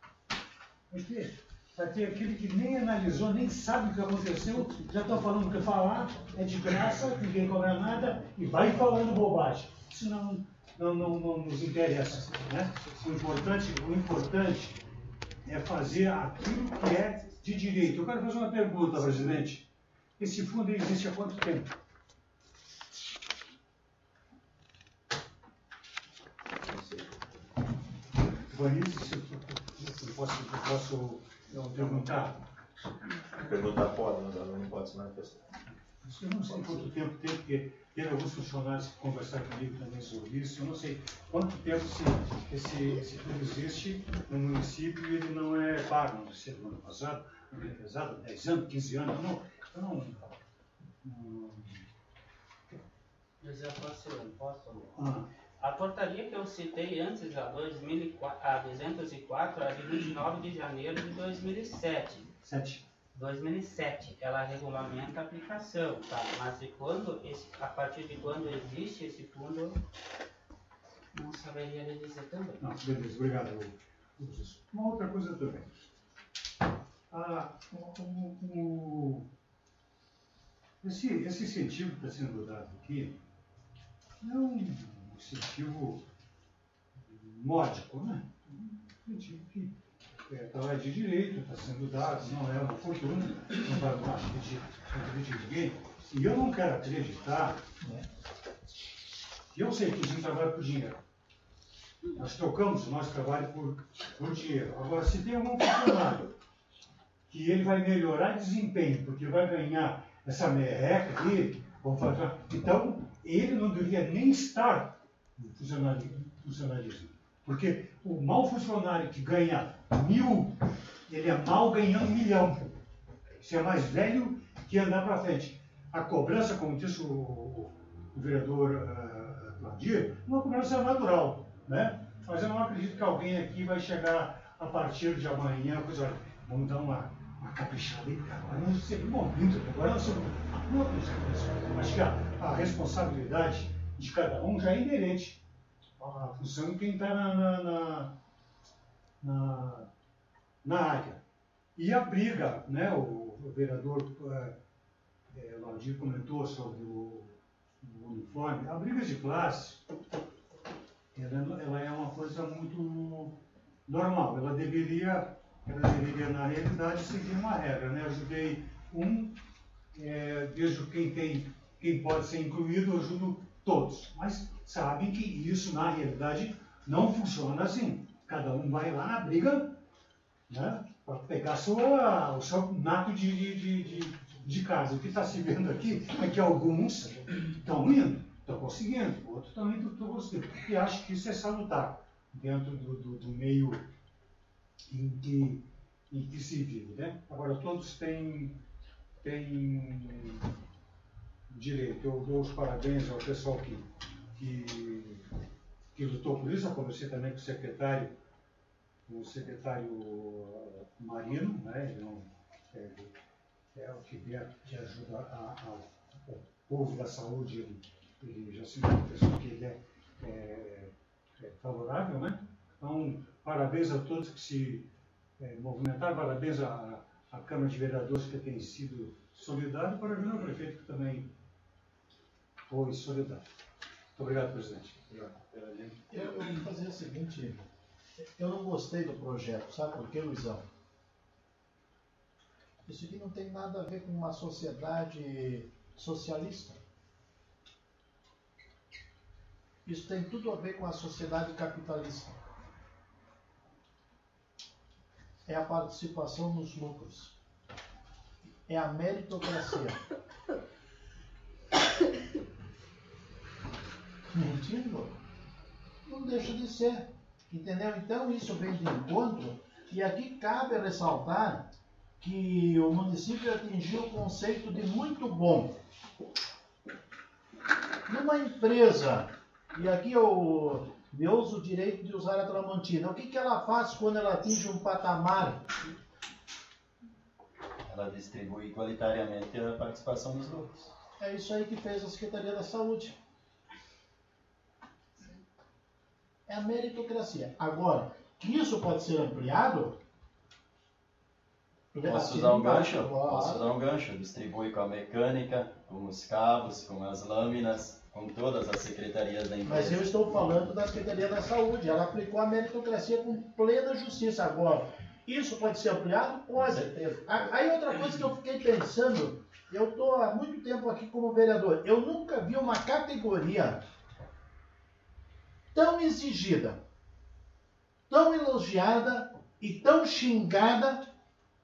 Vai ter aquele que nem analisou, nem sabe o que aconteceu, já estão falando que falar, é de graça, ninguém cobra nada, e vai falando bobagem. Isso não nos interessa, né? O importante é fazer aquilo que é de direito. Eu quero fazer uma pergunta, presidente. Esse fundo existe há quanto tempo? Vanessa, eu posso perguntar, Perguntar pode, mas ela não pode se manifestar. Eu não sei quanto tempo tem, porque teve alguns funcionários que conversaram comigo também sobre isso. Eu não sei quanto tempo esse tudo existe no município e ele não é pago. Não sei, no ano passado, no ano retrasado, 10 anos, 15 anos. José Faciano, posso? A portaria que eu citei antes, a 204, é de 29 de janeiro de 2007. 2007, ela regulamenta a aplicação, tá? Mas de quando, a partir de quando existe esse fundo, eu não saberia lhe dizer também. Não, beleza, obrigado. Uma outra coisa também. Esse incentivo que está sendo dado aqui não é um incentivo módico, né? Um incentivo que está lá de direito, está sendo dado, não é uma fortuna, não vai mais pedir ninguém. E eu não quero acreditar, né? Eu sei que a gente trabalha por dinheiro. Nós trocamos o nosso trabalho por dinheiro. Agora, se tem algum funcionário que ele vai melhorar desempenho, porque vai ganhar essa merreca dele, então ele não deveria nem estar no funcionalismo. Porque o mau funcionário que ganha 1.000, ele é mal ganhando 1 milhão. Isso é mais velho que andar para frente. A cobrança, como disse o vereador Claudir, uma cobrança natural, né? Mas eu não acredito que alguém aqui vai chegar a partir de amanhã, olha, vamos dar uma caprichada aí, agora não sei, agora não sei. Não acredito nisso. Acho que a responsabilidade de cada um já é inerente à função de quem está na área. E a briga, né, o vereador Valdir comentou sobre o uniforme, a briga de classe, ela é uma coisa muito normal, ela deveria, na realidade, seguir uma regra, né? Ajudei vejo quem pode ser incluído, eu ajudo todos. Mas sabem que isso, na realidade, não funciona assim. Cada um vai lá na briga, né, para pegar o seu naco de casa. O que está se vendo aqui é que alguns estão indo, estão conseguindo, outros também estão conseguindo. E acho que isso é salutar dentro do meio em que se vive, né? Agora, todos têm direito. Eu dou os parabéns ao pessoal que lutou por isso. Eu conversei também com o secretário Marino, né? Ele é o que vier de ajuda ao povo da saúde. Ele já se manifestou que ele é favorável, né? Então, parabéns a todos que se movimentaram, parabéns à Câmara de Vereadores que tem sido solidário, e parabéns ao prefeito que também foi solidário. Muito obrigado, presidente. Eu vou fazer o seguinte, eu não gostei do projeto, sabe por quê, Luizão? Isso aqui não tem nada a ver com uma sociedade socialista. Isso tem tudo a ver com a sociedade capitalista. É a participação nos lucros. É a meritocracia. Mentindo? Não deixa de ser. Entendeu? Então isso vem de encontro. E aqui cabe ressaltar que o município atingiu o conceito de muito bom. Numa empresa, e aqui eu uso o direito de usar a Tramontina, o que ela faz quando ela atinge um patamar? Ela distribui igualitariamente a participação nos lucros. É isso aí que fez a Secretaria da Saúde. É a meritocracia. Agora, que isso pode ser ampliado... Posso dar um gancho? Posso dar um gancho. Distribui com a mecânica, com os cabos, com as lâminas, com todas as secretarias da empresa. Mas eu estou falando da Secretaria da Saúde. Ela aplicou a meritocracia com plena justiça. Agora, isso pode ser ampliado? Pode. Com certeza. Aí outra coisa que eu fiquei pensando, eu estou há muito tempo aqui como vereador, eu nunca vi uma categoria tão exigida, tão elogiada e tão xingada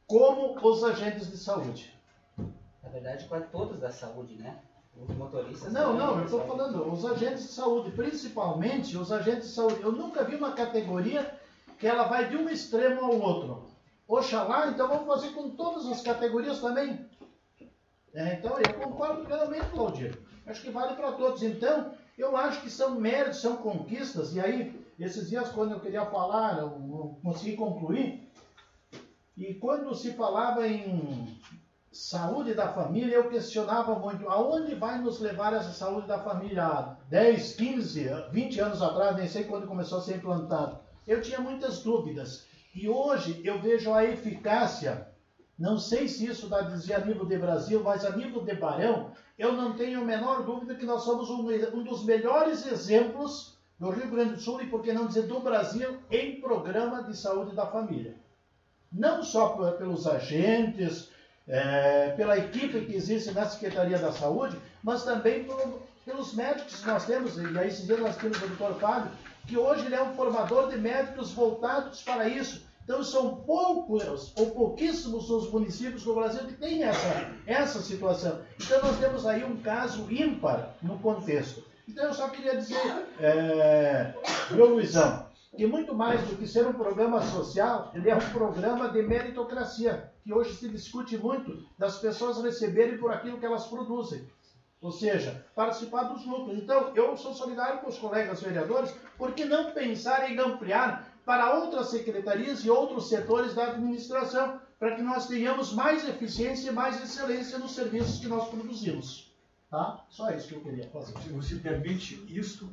como os agentes de saúde. Na verdade, quase todos da saúde, né? Os motoristas... Não, também, eu estou falando, os agentes de saúde, principalmente os agentes de saúde. Eu nunca vi uma categoria que ela vai de um extremo ao outro. Oxalá, então vamos fazer com todas as categorias também. Então, eu concordo plenamente, Claudio. Acho que vale para todos. Então, eu acho que são méritos, são conquistas. E aí, esses dias, quando eu queria falar, eu não consegui concluir. E quando se falava em saúde da família, eu questionava muito, aonde vai nos levar essa saúde da família? Há 10, 15, 20 anos atrás, nem sei quando começou a ser implantado. Eu tinha muitas dúvidas. E hoje eu vejo a eficácia. Não sei se isso dá dizer a nível de Brasil, mas a nível de Barão, eu não tenho a menor dúvida que nós somos um dos melhores exemplos do Rio Grande do Sul, e por que não dizer do Brasil, em programa de saúde da família. Não só pelos agentes, pela equipe que existe na Secretaria da Saúde, mas também pelos médicos que nós temos. E aí, esses dias nós temos o Dr. Fábio, que hoje ele é um formador de médicos voltados para isso. Então, são poucos ou pouquíssimos os municípios do Brasil que têm essa situação. Então, nós temos aí um caso ímpar no contexto. Então, eu só queria dizer, meu Luizão, que muito mais do que ser um programa social, ele é um programa de meritocracia, que hoje se discute muito das pessoas receberem por aquilo que elas produzem. Ou seja, participar dos lucros. Então, eu sou solidário com os colegas vereadores, por que não pensar em ampliar para outras secretarias e outros setores da administração, para que nós tenhamos mais eficiência e mais excelência nos serviços que nós produzimos. Tá? Só isso que eu queria fazer. Se você permite, isso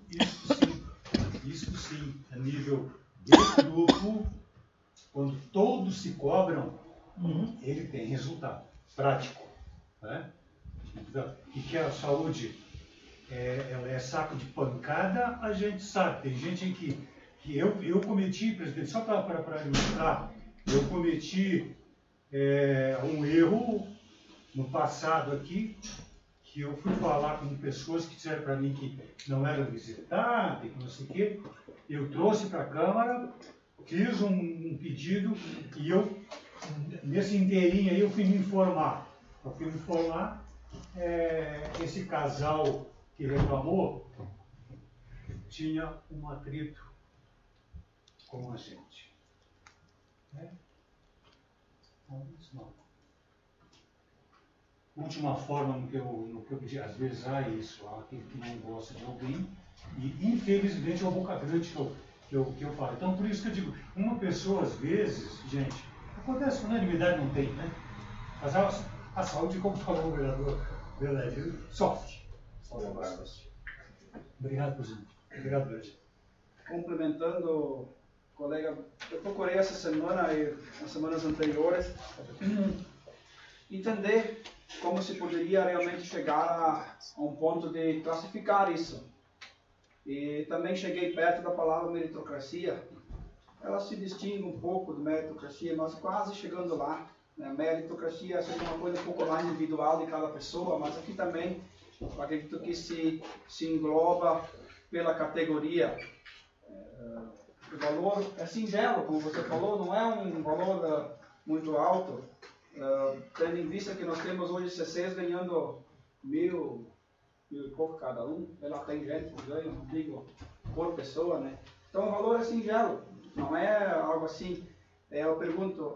sim, a nível de grupo, quando todos se cobram, ele tem resultado prático. Né? E que a saúde ela é saco de pancada, a gente sabe. Tem gente em que eu cometi, presidente, só para ilustrar, eu cometi um erro no passado aqui, que eu fui falar com pessoas que disseram para mim que não eram visitantes, que não sei o quê. Eu trouxe para a Câmara, fiz um pedido e eu, nesse inteirinho aí, eu fui me informar. Esse casal que reclamou tinha um atrito com a gente. Não. Última forma no que eu às vezes há isso, há aquele que não gosta de alguém, e infelizmente é o boca grande que eu falo. Então por isso que eu digo, uma pessoa às vezes, gente, acontece que unanimidade não tem, né? Mas a saúde, como falou o vereador Beladio, sofre. Obrigado, presidente. Obrigado, presidente. Complementando, colega, eu procurei essa semana e nas semanas anteriores entender como se poderia realmente chegar a um ponto de classificar isso. E também cheguei perto da palavra meritocracia. Ela se distingue um pouco de meritocracia, mas quase chegando lá. Né? Meritocracia seria uma coisa um pouco mais individual de cada pessoa, mas aqui também eu acredito que se engloba pela categoria. O valor é singelo, como você falou, não é um valor muito alto, tendo em vista que nós temos hoje CCs ganhando mil e pouco cada um. Ela tem gente que ganha, não digo por pessoa, né? Então o valor é singelo, não é algo assim. Eu pergunto,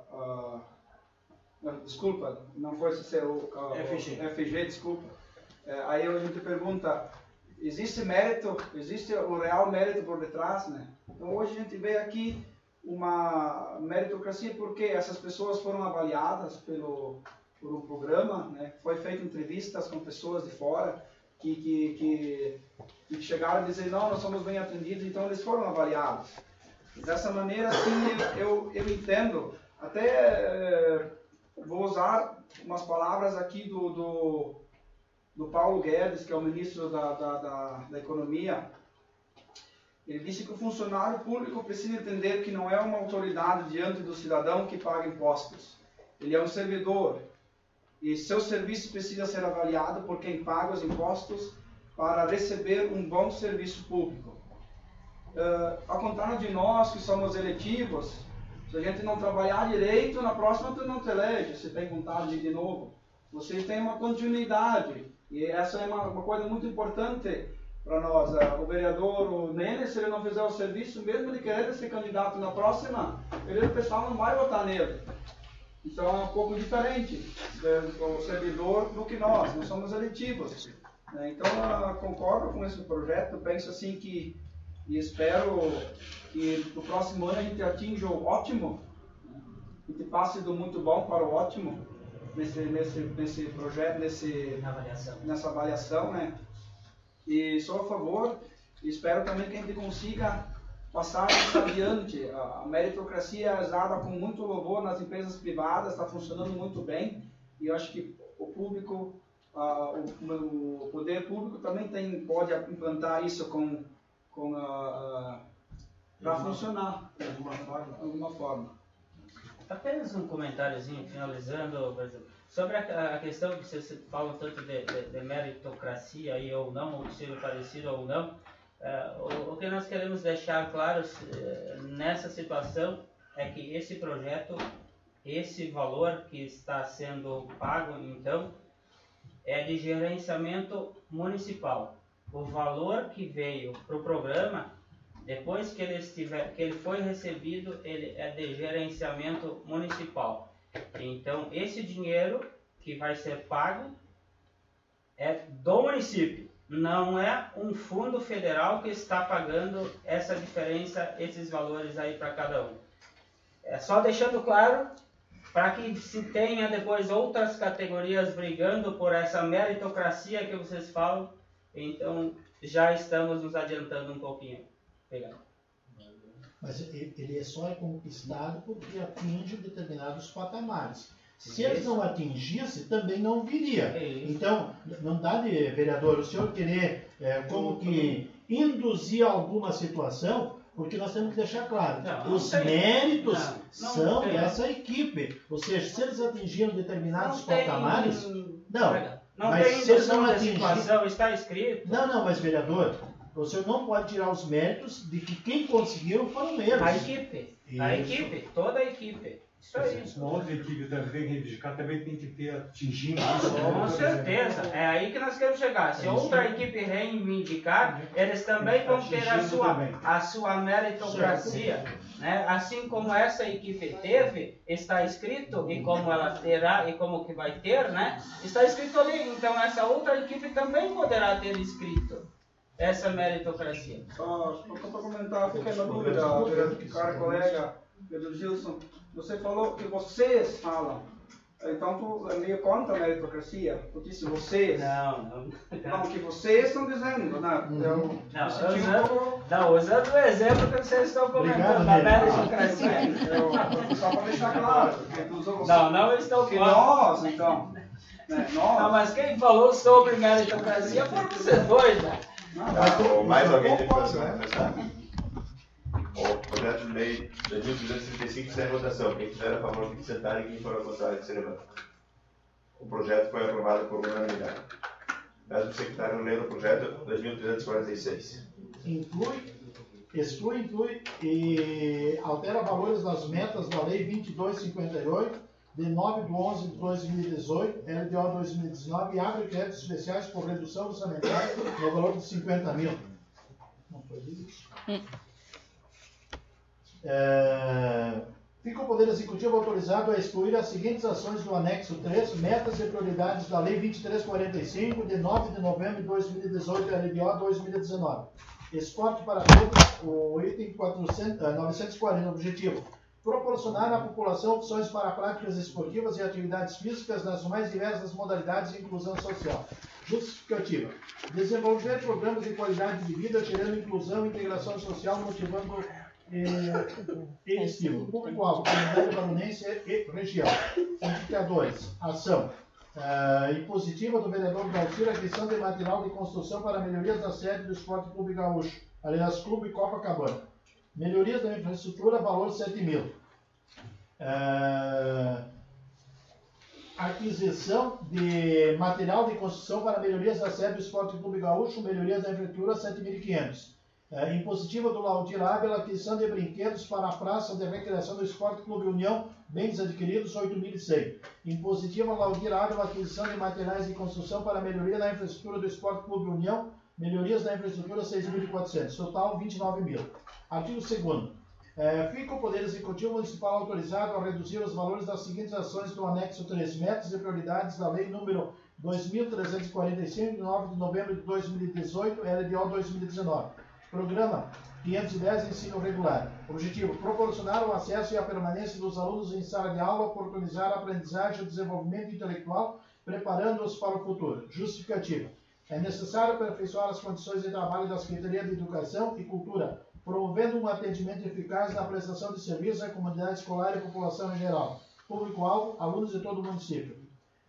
desculpa, não foi CC, o FG, desculpa. Aí a gente pergunta, existe mérito, existe o real mérito por detrás, né? Então hoje a gente vê aqui uma meritocracia porque essas pessoas foram avaliadas por um programa, né? Foi feita entrevistas com pessoas de fora que chegaram a dizer, não, nós somos bem atendidos, então eles foram avaliados. Dessa maneira, sim, eu entendo, até vou usar umas palavras aqui do Paulo Guedes, que é o ministro da Economia. Ele disse que o funcionário público precisa entender que não é uma autoridade diante do cidadão que paga impostos. Ele é um servidor e seu serviço precisa ser avaliado por quem paga os impostos para receber um bom serviço público. Ao contrário de nós que somos eletivos, Se a gente não trabalhar direito, na próxima tu não te elege, se tem vontade de ir de novo. Vocês têm uma continuidade, e essa é uma coisa muito importante para nós. O vereador, o Nene, se ele não fizer o serviço, mesmo ele querendo ser candidato na próxima, o pessoal não vai votar nele. Então é um pouco diferente do servidor do que nós somos eletivos. Então eu concordo com esse projeto, penso assim que, e espero que no próximo ano a gente atinja o ótimo, a gente passe do muito bom para o ótimo nesse projeto, nessa avaliação, né? E sou a favor, e espero também que a gente consiga passar isso adiante. A meritocracia é usada com muito louvor nas empresas privadas, está funcionando muito bem, e eu acho que o público, o poder público também pode implantar isso para funcionar de alguma forma. Apenas um comentáriozinho, finalizando, sobre a questão que vocês falam tanto de meritocracia aí ou não, ou ser parecido ou não. O que nós queremos deixar claro nessa situação é que esse projeto, esse valor que está sendo pago, então, é de gerenciamento municipal. O valor que veio para o programa, depois que ele foi recebido, ele é de gerenciamento municipal. Então, esse dinheiro que vai ser pago é do município. Não é um fundo federal que está pagando essa diferença, esses valores aí para cada um. É só deixando claro, para que se tenha depois outras categorias brigando por essa meritocracia que vocês falam, então já estamos nos adiantando um pouquinho. Obrigado. Mas ele só é conquistado porque atinge determinados patamares. Se eles não atingissem, também não viria. Então, não dá de, vereador, o senhor querer como que induzir alguma situação, porque nós temos que deixar claro, os méritos são dessa equipe. Ou seja, se eles atingiram determinados patamares, não mas tem se eles não indução de atingirem, situação, está escrito. Não, mas vereador, o senhor não pode tirar os méritos de que quem conseguiram foram eles. A equipe, toda a equipe. Isso aí. Uma outra equipe também reivindicar também tem que ter atingindo isso. Com certeza. É aí que nós queremos chegar. Se outra equipe reivindicar, eles também vão ter a sua meritocracia. Né? Assim como essa equipe teve, está escrito, e como ela terá, e como que vai ter, né? Está escrito ali. Então essa outra equipe também poderá ter escrito essa meritocracia. Só para comentar, fiquei na dúvida, cara, colega Pedro Gilson, você falou que vocês falam, então tu é meio contra a meritocracia, tu disse vocês. Não, que vocês estão dizendo, né? Usando o exemplo que vocês estão comentando da meritocracia. Só para deixar claro. Não estou que nós, então. Não, mas quem falou sobre meritocracia foi você dois, né? Mais alguém tem que manifestar? O projeto de lei 2235 está em votação. Quem estiver a favor tem que sentar e quem for ao contrário que se levanta. O projeto foi aprovado por unanimidade. Peço o secretário ler o projeto 2346. Exclui e altera valores das metas da Lei 2258, de 9/11/2018, LDO 2019, e abre créditos especiais por redução orçamentária no valor de 50 mil. Não foi isso? Fica o Poder Executivo autorizado a excluir as seguintes ações do anexo 3, metas e prioridades da Lei 2345, de 9 de novembro de 2018, LDO 2019. Esporte para todos, o item 940, objetivo: proporcionar à população opções para práticas esportivas e atividades físicas nas mais diversas modalidades de inclusão social. Justificativa: desenvolver programas de qualidade de vida, gerando inclusão e integração social, motivando e estímulo. Público-alvo: comunidade baronense e região. Indicadores: ação impositiva do vereador Valcir, aquisição de material de construção para melhorias da sede do Esporte Clube Gaúcho, aliás, Clube Copacabana. Melhorias da infraestrutura, valor 7 mil. Aquisição de material de construção para melhorias da sede do Esporte Clube Gaúcho, melhorias da infraestrutura, 7.500. Impositiva do Laudir Ábila, aquisição de brinquedos para a Praça de Recreação do Esporte Clube União, bens adquiridos, 8.100. Impositiva Laudir Ábila, aquisição de materiais de construção para melhoria na infraestrutura do Esporte Clube União, melhorias da infraestrutura, 6.400. Total, 29.000. Artigo 2º. Fica o Poder Executivo Municipal autorizado a reduzir os valores das seguintes ações do anexo 3, metas e prioridades da Lei número 2.345, de 9 de novembro de 2018, LDO 2019. Programa 510, Ensino Regular. Objetivo: proporcionar o acesso e a permanência dos alunos em sala de aula, oportunizar a aprendizagem e o desenvolvimento intelectual, preparando-os para o futuro. Justificativa: é necessário aperfeiçoar as condições de trabalho da Secretaria de Educação e Cultura, promovendo um atendimento eficaz na prestação de serviços à comunidade escolar e à população em geral. Público-alvo: alunos de todo o município.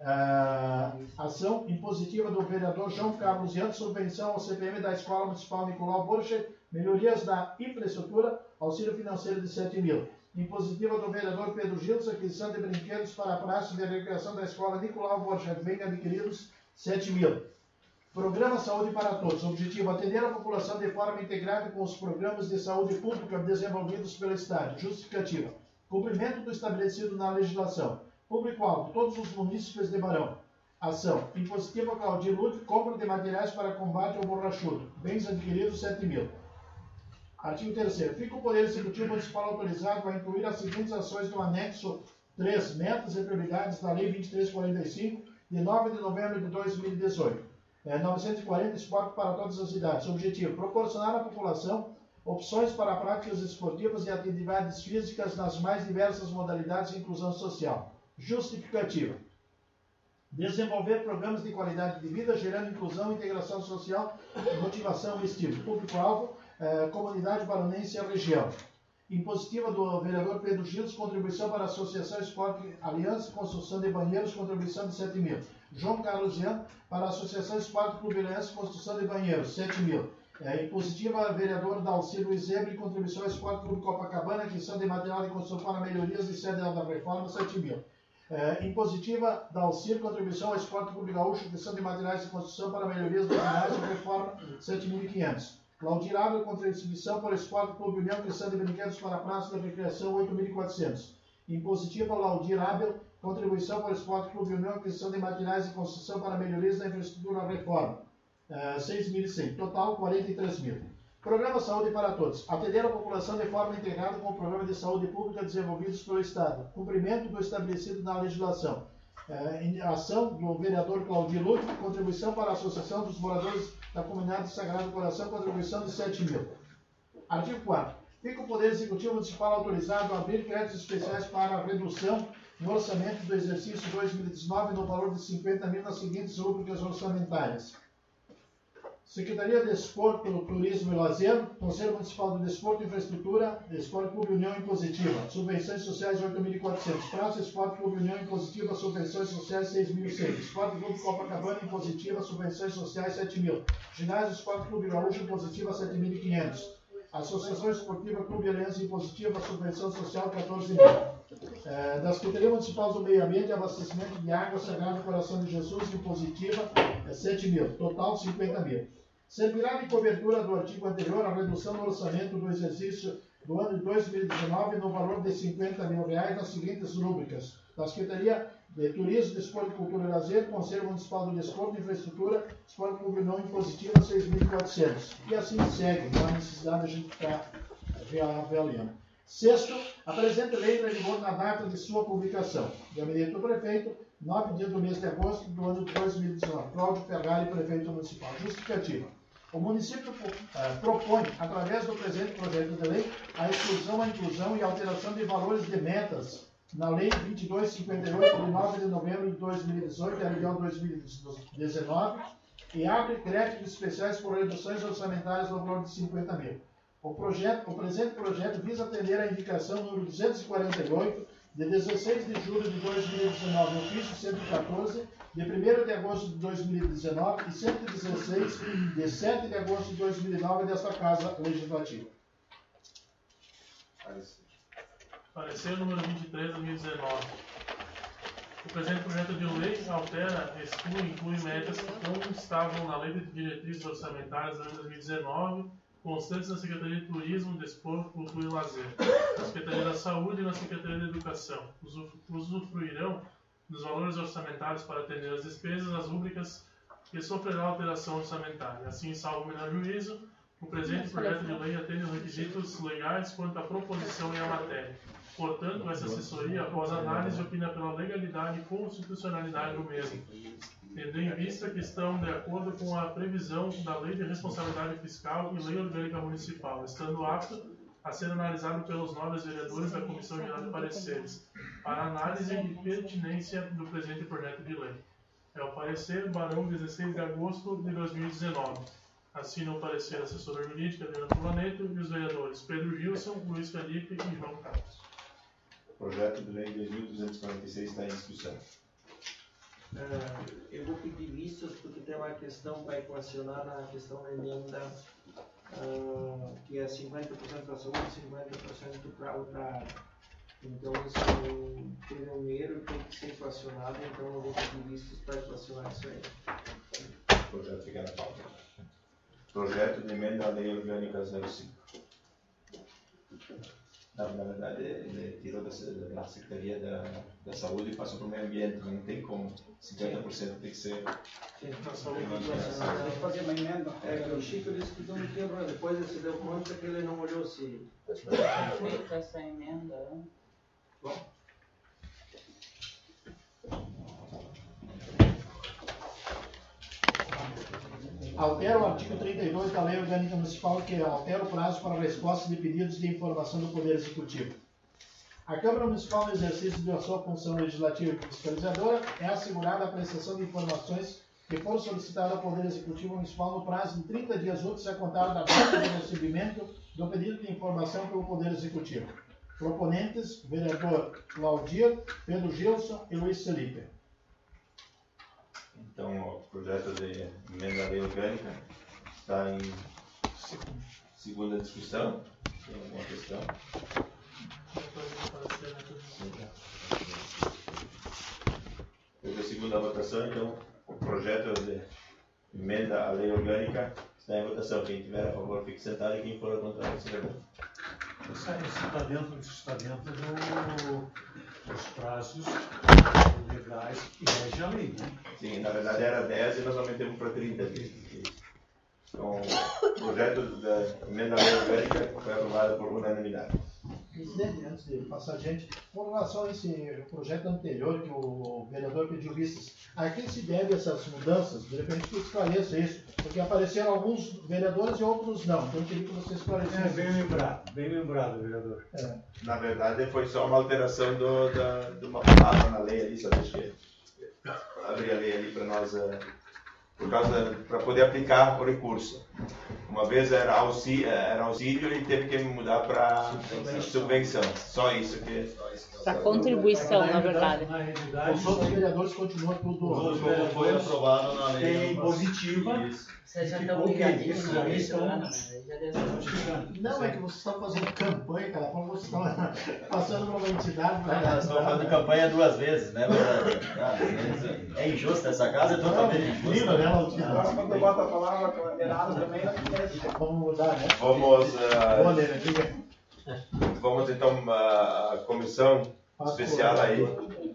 Ação impositiva do vereador João Carlos Ian, subvenção ao CPM da Escola Municipal Nicolau Borcher, melhorias da infraestrutura, auxílio financeiro de 7.000. Impositiva do vereador Pedro Gils, aquisição de brinquedos para a praça de recreação da Escola Nicolau Borcher, bem adquiridos, 7.000. Programa Saúde para Todos. Objetivo: atender a população de forma integrada com os programas de saúde pública desenvolvidos pelo Estado. Justificativa: cumprimento do estabelecido na legislação. Público-alvo: todos os munícipes de Barão. Ação impositiva Claudir Lute, compra de materiais para combate ao borrachudo. Bens adquiridos, 7.000. Artigo 3º. Fica o Poder Executivo Municipal autorizado a incluir as seguintes ações do anexo 3, metas e prioridades da Lei 2345, de 9 de novembro de 2018. 940, esporte para todas as idades. Objetivo: proporcionar à população opções para práticas esportivas e atividades físicas nas mais diversas modalidades de inclusão social. Justificativa: desenvolver programas de qualidade de vida, gerando inclusão, integração social, motivação e estímulo. Público-alvo: comunidade baronense e a região. Impositiva do vereador Pedro Gils, contribuição para a Associação Esporte Aliança, construção de banheiros, contribuição de 7.000. João Carlos Ian, para a Associação Esporte Clube Aliança, construção de banheiros, 7.000. Impositiva vereador Dalcir Luiz Ebre, contribuição ao Esporte Clube Copacabana, aquisição de material de construção para melhorias de sede da reforma, 7.000. Impositiva Dalcir, contribuição ao Esporte Clube Gaúcho, aquisição de materiais de construção para melhorias do ginásio da reforma, 7.500. Claudir Ábila, contribuição para o Esporte Clube União, aquisição de brinquedos para a praça da recreação, 8.400. Impositiva Laudir Ábila, contribuição para o Esporte Clube União, aquisição de materiais de construção para melhorias da infraestrutura reforma, 6.100. Total, 43.000. Programa Saúde para Todos. Atender a população de forma integrada com o Programa de Saúde Pública desenvolvidos pelo Estado. Cumprimento do estabelecido na legislação. Ação do vereador Claudir Lute, contribuição para a Associação dos Moradores da Comunidade Sagrado Coração, contribuição de 7.000. Artigo 4º. Fica o Poder Executivo Municipal autorizado a abrir créditos especiais para a redução no orçamento do exercício 2019 no valor de 50.000 nas seguintes rubricas orçamentárias. Secretaria de Desporto, Turismo e Lazer, Conselho Municipal do Desporto e Infraestrutura, Esporte Clube União Impositiva, subvenções sociais 8.400, Praça Esporte Clube União Impositiva, subvenções sociais 6.100, Esporte Clube Copacabana Impositiva, subvenções sociais 7.000, Ginásio Esporte Clube Gaúcho Impositiva 7.500, Associação Esportiva Clube Aliança Impositiva, subvenção social 14.000. Da Secretaria Municipal do Meio Ambiente e Abastecimento de Água, Sagrado Coração de Jesus Impositiva 7.000, total 50.000. Servirá de cobertura do artigo anterior a redução do orçamento do exercício do ano de 2019 no valor de R$50.000 nas seguintes rúbricas: da Secretaria de Turismo, Desporto, Cultura e Lazer, Conselho Municipal do Desporto, Infraestrutura, Esporte Clube Não Impositiva, 6.400. E assim segue, não há necessidade de a gente ficar avaliando. Sexto, a presente lei entra em vigor na data de sua publicação. Gabinete do Prefeito, 9 dias do mês de agosto do ano de 2019. Cláudio Ferrari, Prefeito Municipal. Justificativa: o município propõe, através do presente projeto de lei, a exclusão, a inclusão e a alteração de valores de metas na Lei 2258, de 9 de novembro de 2018, LDO 2019, e abre créditos especiais por reduções orçamentárias no valor de 50.000. O presente projeto visa atender à indicação número 248, de 16 de julho de 2019, ofício 114, de 1º de agosto de 2019 e 116, de 7 de agosto de 2009, desta Casa Legislativa. Parecer número 23 de 2019. O presente projeto de lei altera, exclui e inclui metas que estavam na Lei de Diretrizes Orçamentárias de 2019, constantes na Secretaria de Turismo, Desporto, Cultura e Lazer, na Secretaria da Saúde e na Secretaria da Educação. Usufruirão dos valores orçamentários para atender as despesas, as rúbricas que sofrerão alteração orçamentária. Assim, salvo o menor juízo, o presente projeto de lei atende os requisitos legais quanto à proposição e à matéria. Portanto, essa assessoria, após análise, opina pela legalidade e constitucionalidade do mesmo, tendo em vista que estão de acordo com a previsão da Lei de Responsabilidade Fiscal e Lei Orgânica Municipal, estando apto a ser analisado pelos nobres vereadores da Comissão Geral de Pareceres, para análise e pertinência do presente projeto de lei. É o parecer Barão, 16 de agosto de 2019. Assina o parecer a assessora jurídica, Adriana Pulaneto, e os vereadores Pedro Gilson, Luiz Felipe e João Carlos. O projeto de lei 2246 está em discussão. Eu vou pedir vistas porque tem uma questão para equacionar na questão da emenda, que é 50% para a saúde e 50% para outra área. Então, isso teve um erro e tem que ser equacionado, então eu vou pedir vistas para equacionar isso aí. O projeto fica na pauta. Projeto de emenda à Lei Orgânica 05. Na verdade, ele tirou da Secretaria da Saúde e passou para o meio ambiente. Não tem como. 50% tem que ser. Tem que fazer uma emenda. O Chico disse que não quebrou. Depois ele se deu conta que ele não olhou se. Feita essa emenda. Bom. Altera o artigo 32 da Lei Orgânica Municipal, que altera o prazo para a resposta de pedidos de informação do Poder Executivo. A Câmara Municipal, no exercício da sua função legislativa e fiscalizadora, é assegurada a prestação de informações que foram solicitadas ao Poder Executivo Municipal no prazo de 30 dias úteis a contar da data de recebimento do pedido de informação pelo Poder Executivo. Proponentes, vereador Claudir, Pedro Gilson e Luiz Felipe. Então, o projeto de emenda à Lei Orgânica está em segunda discussão. Tem alguma questão? Depois da segunda votação, então, o projeto de emenda à Lei Orgânica está em votação. Quem tiver a favor, fique sentado, e quem for a contrário, se levanta. Isso está dentro dos prazos legais que rege a lei, né? Sim, na verdade era 10 e nós aumentamos para 30 dias. Então, o projeto da emenda à Lei Orgânica foi aprovado por unanimidade. Presidente, antes de passar adiante, com relação a esse projeto anterior que o vereador pediu vistas, a quem se deve essas mudanças? De repente que esclareça isso, porque apareceram alguns vereadores e outros não. Então eu queria que você esclarecesse. Bem lembrado, vereador. Na verdade foi só uma alteração de uma palavra na lei ali, só deixa eu abrir a lei ali para nós, para poder aplicar o recurso. Uma vez era auxílio e teve que mudar para subvenção. Só isso que. Para contribuição, na verdade. Os outros vereadores continuam tudo. Foi aprovado na lei. Tem positiva. Vocês já estão ligadinhos Esses na aí lei, estão. já deve ser. Não, é que vocês estão fazendo campanha, cada pouco vocês estão passando por uma entidade. Nós estamos fazendo campanha 2 vezes, né? É injusta essa casa, é totalmente injusta. Agora quando eu boto a palavra errada também, Vamos mudar, né? Vamos então a comissão especial aí.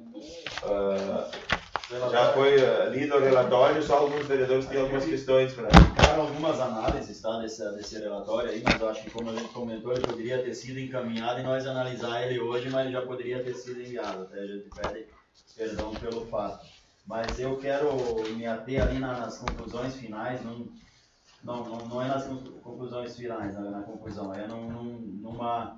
Já foi lido o relatório, só alguns vereadores têm algumas questões para. Claro, algumas análises, tá, desse relatório aí, mas eu acho que, como a gente comentou, ele poderia ter sido encaminhado e nós analisar ele hoje, mas ele já poderia ter sido enviado. Até a gente pede perdão pelo fato. Mas eu quero me ater ali nas conclusões finais, não é nas conclusões finais, na conclusão, é numa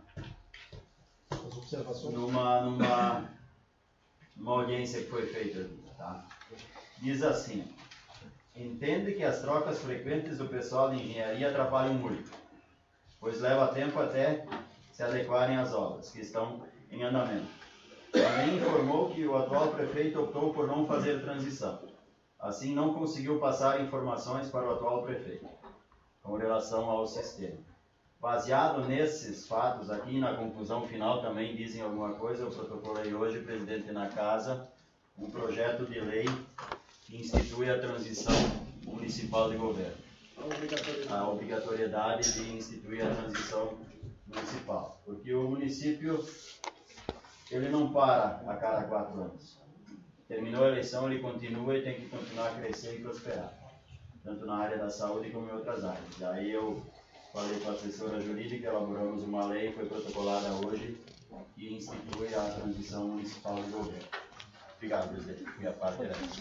audiência que foi feita. Tá? Diz assim: entende que as trocas frequentes do pessoal de engenharia atrapalham muito, pois leva tempo até se adequarem às obras que estão em andamento. Também informou que o atual prefeito optou por não fazer transição. Assim, não conseguiu passar informações para o atual prefeito com relação ao sistema. Baseado nesses fatos aqui, na conclusão final também dizem alguma coisa, eu protocolei hoje, presidente na casa, um projeto de lei que institui a transição municipal de governo. a obrigatoriedade de instituir a transição municipal. Porque o município, ele não para a cada 4 anos. Terminou a eleição, ele continua e tem que continuar a crescer e prosperar, tanto na área da saúde como em outras áreas. Daí eu falei com a assessora jurídica, elaboramos uma lei, foi protocolada hoje, e institui a transição municipal de governo. Obrigado, presidente. Minha parte era essa.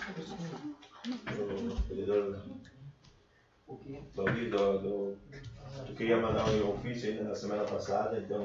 Eu queria mandar um ofício ainda na semana passada, então,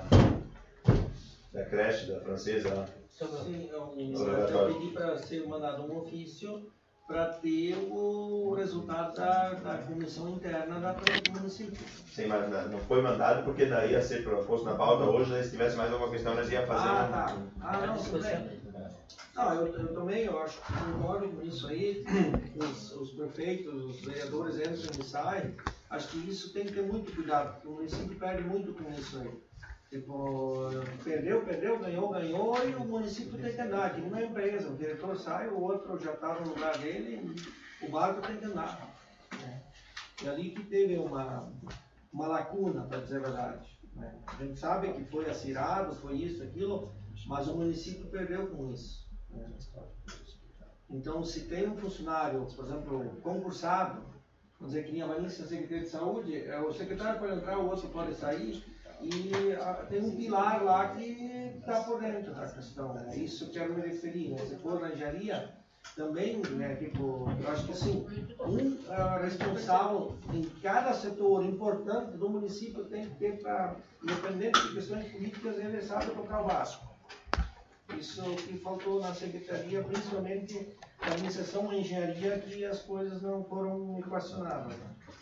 da creche, da francesa lá. Sim, eu pedi para ser mandado um ofício para ter o resultado da comissão interna do município. Sim, mas não foi mandado porque daí ia ser proposto na pauta hoje, se tivesse mais alguma questão nós ia fazer não, tudo bem. Não, eu também acho que concordo com isso aí, os prefeitos, os vereadores entram e saem, acho que isso tem que ter muito cuidado, porque o município perde muito com isso aí. Tipo, perdeu, ganhou, e o município tem que andar, aqui não é empresa, o diretor sai, o outro já está no lugar dele e o barco tem que andar. E ali que teve uma lacuna, para dizer a verdade. Né? A gente sabe que foi acirado, foi isso, aquilo, mas o município perdeu com isso. Né? Então, se tem um funcionário, por exemplo, concursado, vamos dizer que nem a Valência, Secretaria de Saúde, o secretário pode entrar, o outro pode sair, e tem um pilar lá que está por dentro da questão, né? Isso eu quero me referir, né? Se for na engenharia, também, né, tipo, eu acho que assim, responsável em cada setor importante do município tem que ter para, independente de questões políticas, ele sabe tocar o Vasco. Isso que faltou na secretaria, principalmente na administração e engenharia, que as coisas não foram equacionadas.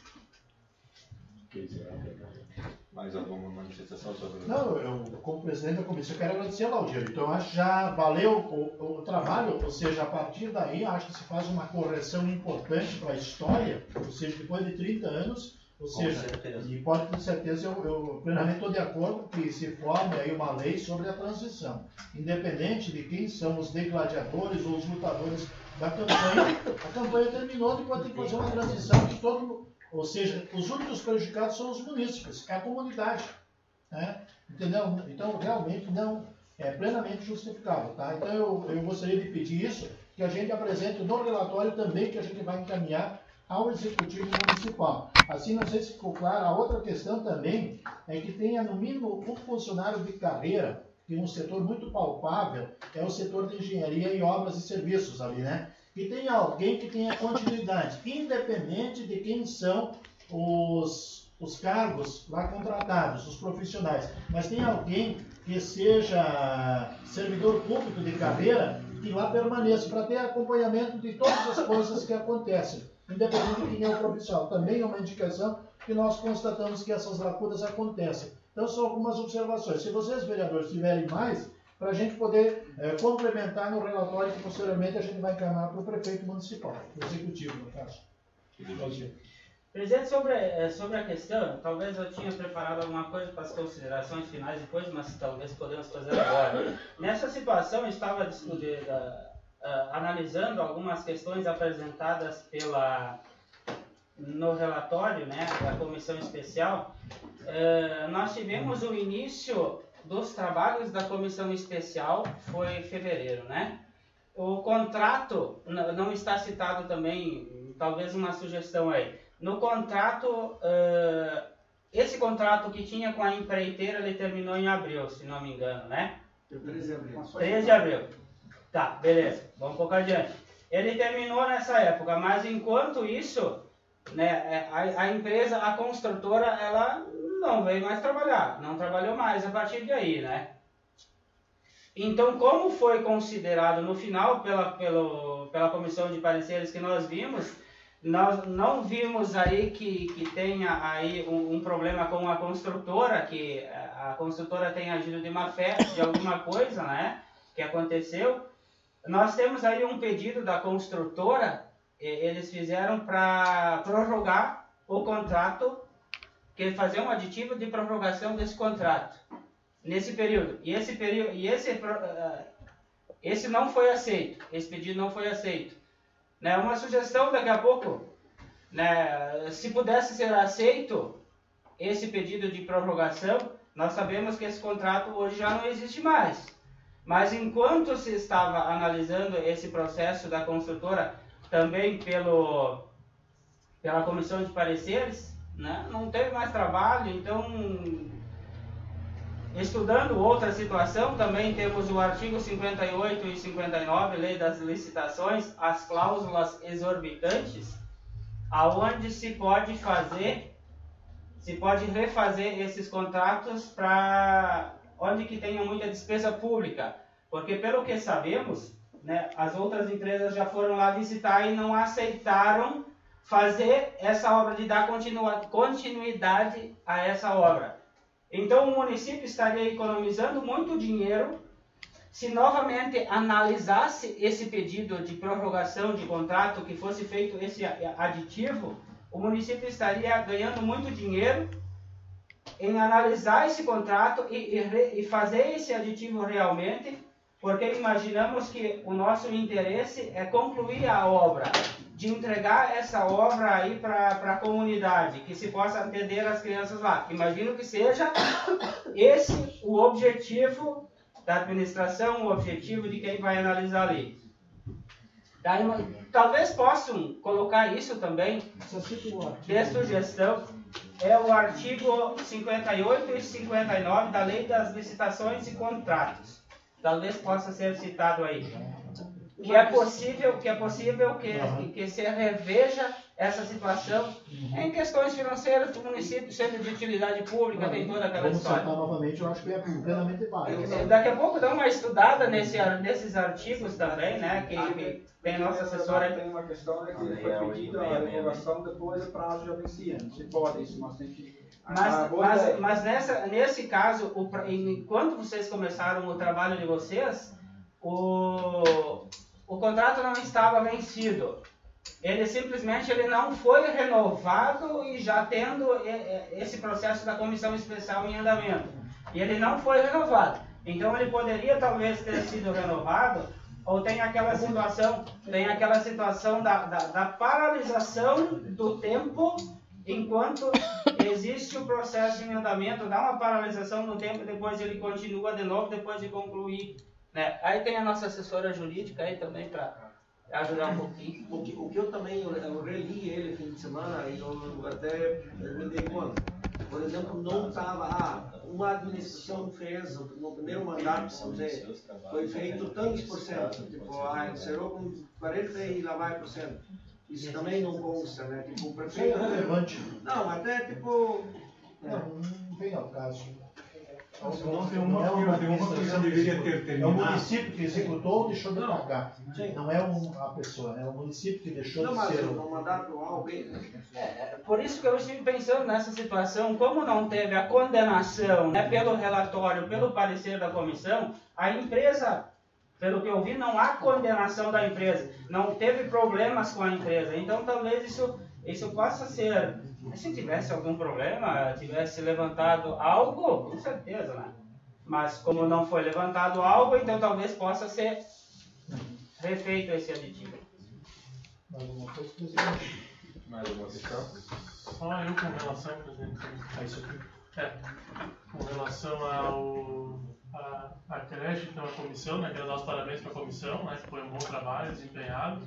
Mais alguma manifestação sobre... Não, eu, como presidente da comissão, quero agradecer ao Laudir. Então, eu acho que já valeu o trabalho, ou seja, a partir daí, acho que se faz uma correção importante para a história, ou seja, depois de 30 anos, ou seja, e pode ter certeza, eu plenamente estou de acordo que se forme aí uma lei sobre a transição, independente de quem são os degladiadores ou os lutadores da campanha. A campanha terminou, depois tem que fazer uma transição que todo mundo... Ou seja, os únicos prejudicados são os munícipes, é a comunidade. Né? Entendeu? Então, realmente, não é plenamente justificável. Tá? Então, eu gostaria de pedir isso, que a gente apresente no relatório também, que a gente vai encaminhar ao Executivo Municipal. Assim, não sei se ficou claro, a outra questão também é que tenha, no mínimo, um funcionário de carreira, que é um setor muito palpável, é o setor de engenharia e obras e serviços ali, né? Que tenha alguém que tenha continuidade, independente de quem são os cargos lá contratados, os profissionais. Mas tem alguém que seja servidor público de carreira e lá permaneça para ter acompanhamento de todas as coisas que acontecem, independente de quem é o profissional. Também é uma indicação que nós constatamos que essas lacunas acontecem. Então, são algumas observações. Se vocês, vereadores, tiverem mais, para a gente poder complementar no relatório que posteriormente a gente vai encaminhar para o prefeito municipal, o executivo, no caso. Presidente, sobre a questão, talvez eu tinha preparado alguma coisa para as considerações finais depois, mas talvez podemos fazer agora. Nessa situação, eu estava analisando algumas questões apresentadas no relatório, né, da comissão especial. Nós tivemos o início dos trabalhos da comissão especial, foi em fevereiro, né? O contrato, não está citado também, talvez uma sugestão aí. No contrato, esse contrato que tinha com a empreiteira, ele terminou em abril, se não me engano, né? 13 de abril. 13 de abril. Tá, beleza, vamos um pouco adiante. Ele terminou nessa época, mas enquanto isso, né, a empresa, a construtora, ela não veio mais trabalhar, não trabalhou mais a partir de aí, né? Então, como foi considerado no final pela comissão de pareceres que nós vimos, nós não vimos aí que tenha aí um problema com a construtora, que a construtora tenha agido de má fé de alguma coisa, né, que aconteceu. Nós temos aí um pedido da construtora, eles fizeram para prorrogar o contrato, que fazer um aditivo de prorrogação desse contrato nesse período. E esse não foi aceito. Esse pedido não foi aceito. Né? Uma sugestão daqui a pouco, né, se pudesse ser aceito esse pedido de prorrogação, nós sabemos que esse contrato hoje já não existe mais. Mas enquanto se estava analisando esse processo da construtora, também pela comissão de pareceres, né, não teve mais trabalho, então, estudando outra situação, também temos o artigo 58 e 59, Lei das Licitações, as cláusulas exorbitantes, aonde se pode refazer esses contratos para onde que tenha muita despesa pública, porque pelo que sabemos, né, as outras empresas já foram lá visitar e não aceitaram fazer essa obra, de dar continuidade a essa obra. Então o município estaria economizando muito dinheiro se novamente analisasse esse pedido de prorrogação de contrato, que fosse feito esse aditivo. O município estaria ganhando muito dinheiro em analisar esse contrato e fazer esse aditivo realmente, porque imaginamos que o nosso interesse é concluir a obra, de entregar essa obra aí para a comunidade, que se possa atender as crianças lá. Imagino que seja esse o objetivo da administração, o objetivo de quem vai analisar ali. Daí, talvez possam colocar isso também de sugestão, é o artigo 58 e 59 da Lei das Licitações e Contratos. Talvez possa ser citado aí. Que é possível que se reveja essa situação em questões financeiras do município, sendo de utilidade pública, tem toda aquela história. Novamente, eu acho que é plenamente válido. Daqui a pouco dá uma estudada nesses artigos também, né? Que tem nossa assessora. Tem uma questão que foi pedida a revogação depois do prazo já vencia. Não se pode isso, mas tem que... Mas nesse caso, enquanto vocês começaram o trabalho de vocês, o contrato não estava vencido. Ele simplesmente não foi renovado e já tendo esse processo da comissão especial em andamento. E ele não foi renovado. Então ele poderia talvez ter sido renovado, ou tem aquela situação da paralisação do tempo enquanto existe o processo em andamento, dá uma paralisação no tempo, depois ele continua de novo, depois de concluir. Né? Aí tem a nossa assessora jurídica aí também para ajudar um pouquinho. O que eu também, eu reli ele fim de semana e eu até me dei conta. Por exemplo, não estava, uma administração fez, no primeiro mandato, vamos dizer, foi feito tantos por cento, tipo, encerrou com 40 e lá vai por cento. Isso também não consta, né? Tipo, o prefeito... É relevante. Não, até tipo... Não vem ao caso. Não tem uma que já deveria ter terminado. É o município que executou ou deixou de pagar. Não é a pessoa, é o município que deixou de ser. Não, mandato alguém. Por isso que eu estive pensando nessa situação, como não teve a condenação, né, pelo relatório, pelo parecer da comissão, a empresa, pelo que eu vi, não há condenação da empresa, não teve problemas com a empresa. Então talvez isso possa ser... Se tivesse algum problema, tivesse levantado algo, com certeza, né? Mas como não foi levantado algo, então talvez possa ser refeito esse aditivo. Mais alguma coisa, presidente? Mais alguma questão? Só eu com relação, presidente. Com relação à creche, então a comissão, né? Quero dar os parabéns para a comissão, né? Que foi um bom trabalho desempenhado.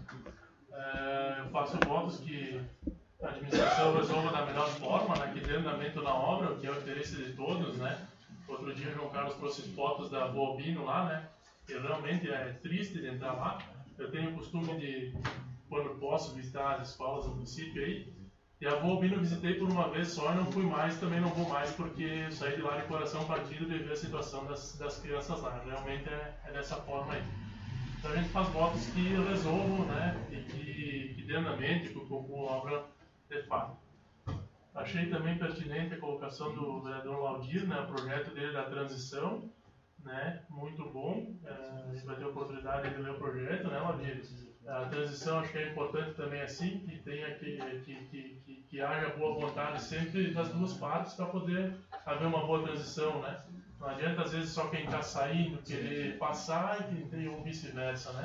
Eu faço votos que a administração resolva da melhor forma, né, que dê andamento na obra, o que é o interesse de todos, né. Outro dia o João Carlos trouxe fotos da Avó Albino lá, né, que realmente é triste de entrar lá. Eu tenho o costume de, quando posso, visitar as escolas do município aí, e a Avó Albino eu visitei por uma vez só e não fui mais, também não vou mais, porque eu saí de lá de coração partido de ver a situação das crianças lá. Realmente é dessa forma aí. Então a gente faz votos que resolvam, né, e que dê andamento, que concluam a obra de fato. Achei também pertinente a colocação do vereador Laudir, né, o projeto dele da transição, né, muito bom. A gente vai ter a oportunidade de ler o projeto, né, Laudir? A transição acho que é importante também assim, que tenha que haja boa vontade sempre das duas partes para poder haver uma boa transição, né? Não adianta às vezes só quem está saindo querer passar e ou vice-versa, né?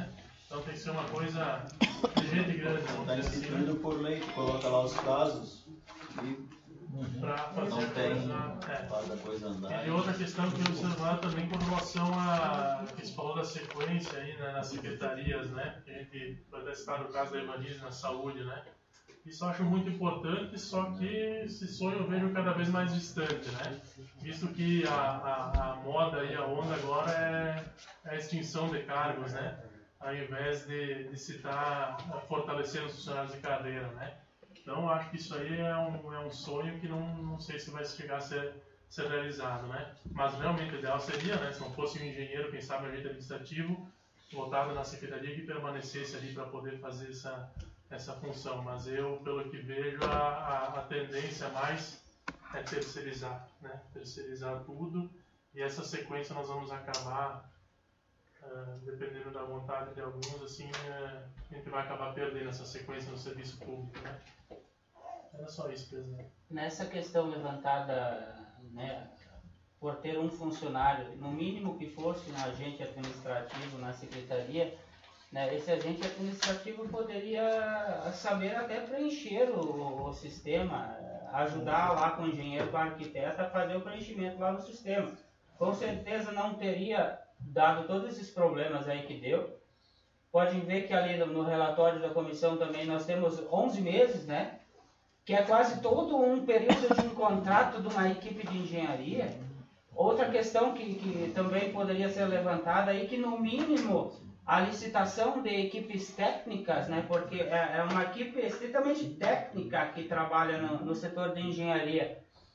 Então tem que ser uma coisa de gente grande, vamos Está dizer assim, instituído por lei, tu coloca lá os prazos e para fazer não a tem, coisa. faz a coisa andar. E outra questão que eu observar também com relação a que você falou da sequência aí, né, nas secretarias, né? Que a gente vai até citar no caso da Evanise na saúde, né? Isso eu acho muito importante, só que esse sonho eu vejo cada vez mais distante, né? Visto que a moda e a onda agora é a extinção de cargos, né? Ao invés de se estar fortalecendo os funcionários de carreira, né? Então, eu acho que isso aí é um sonho que não sei se vai chegar a ser realizado, né? Mas realmente o ideal seria, né? Se não fosse um engenheiro, quem sabe um agente administrativo, voltado na secretaria, que permanecesse ali para poder fazer essa função. Mas eu, pelo que vejo, a tendência mais é terceirizar, né? Terceirizar tudo, e essa sequência nós vamos acabar, dependendo da vontade de alguns, assim, a gente vai acabar perdendo essa sequência no serviço público, né? Era só isso, presidente. Nessa questão levantada, né, por ter um funcionário, no mínimo que fosse um agente administrativo na secretaria, né, esse agente administrativo poderia saber até preencher o sistema, ajudar lá com o engenheiro, com o arquiteto a fazer o preenchimento lá no sistema. Com certeza não teria dado todos esses problemas aí que deu. Podem ver que ali no relatório da comissão também nós temos 11 meses, né? Que é quase todo um período de um contrato de uma equipe de engenharia. Outra questão que também poderia ser levantada aí, que no mínimo a licitação de equipes técnicas, né? Porque é uma equipe estritamente técnica que trabalha no setor de engenharia.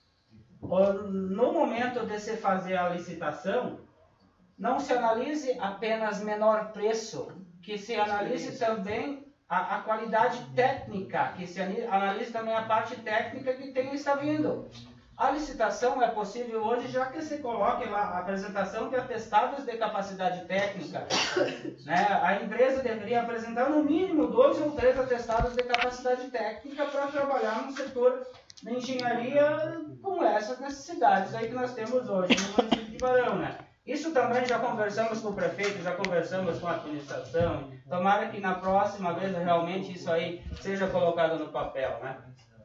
No momento de se fazer a licitação, não se analise apenas menor preço, que se analise também a qualidade técnica, que se analise também a parte técnica que está vindo. A licitação é possível hoje, já que se coloque lá a apresentação de atestados de capacidade técnica. Né? A empresa deveria apresentar no mínimo 2 ou 3 atestados de capacidade técnica para trabalhar no setor de engenharia com essas necessidades aí que nós temos hoje no município de Barão, né? Isso também já conversamos com o prefeito, já conversamos com a administração. Tomara que na próxima vez realmente isso aí seja colocado no papel, né?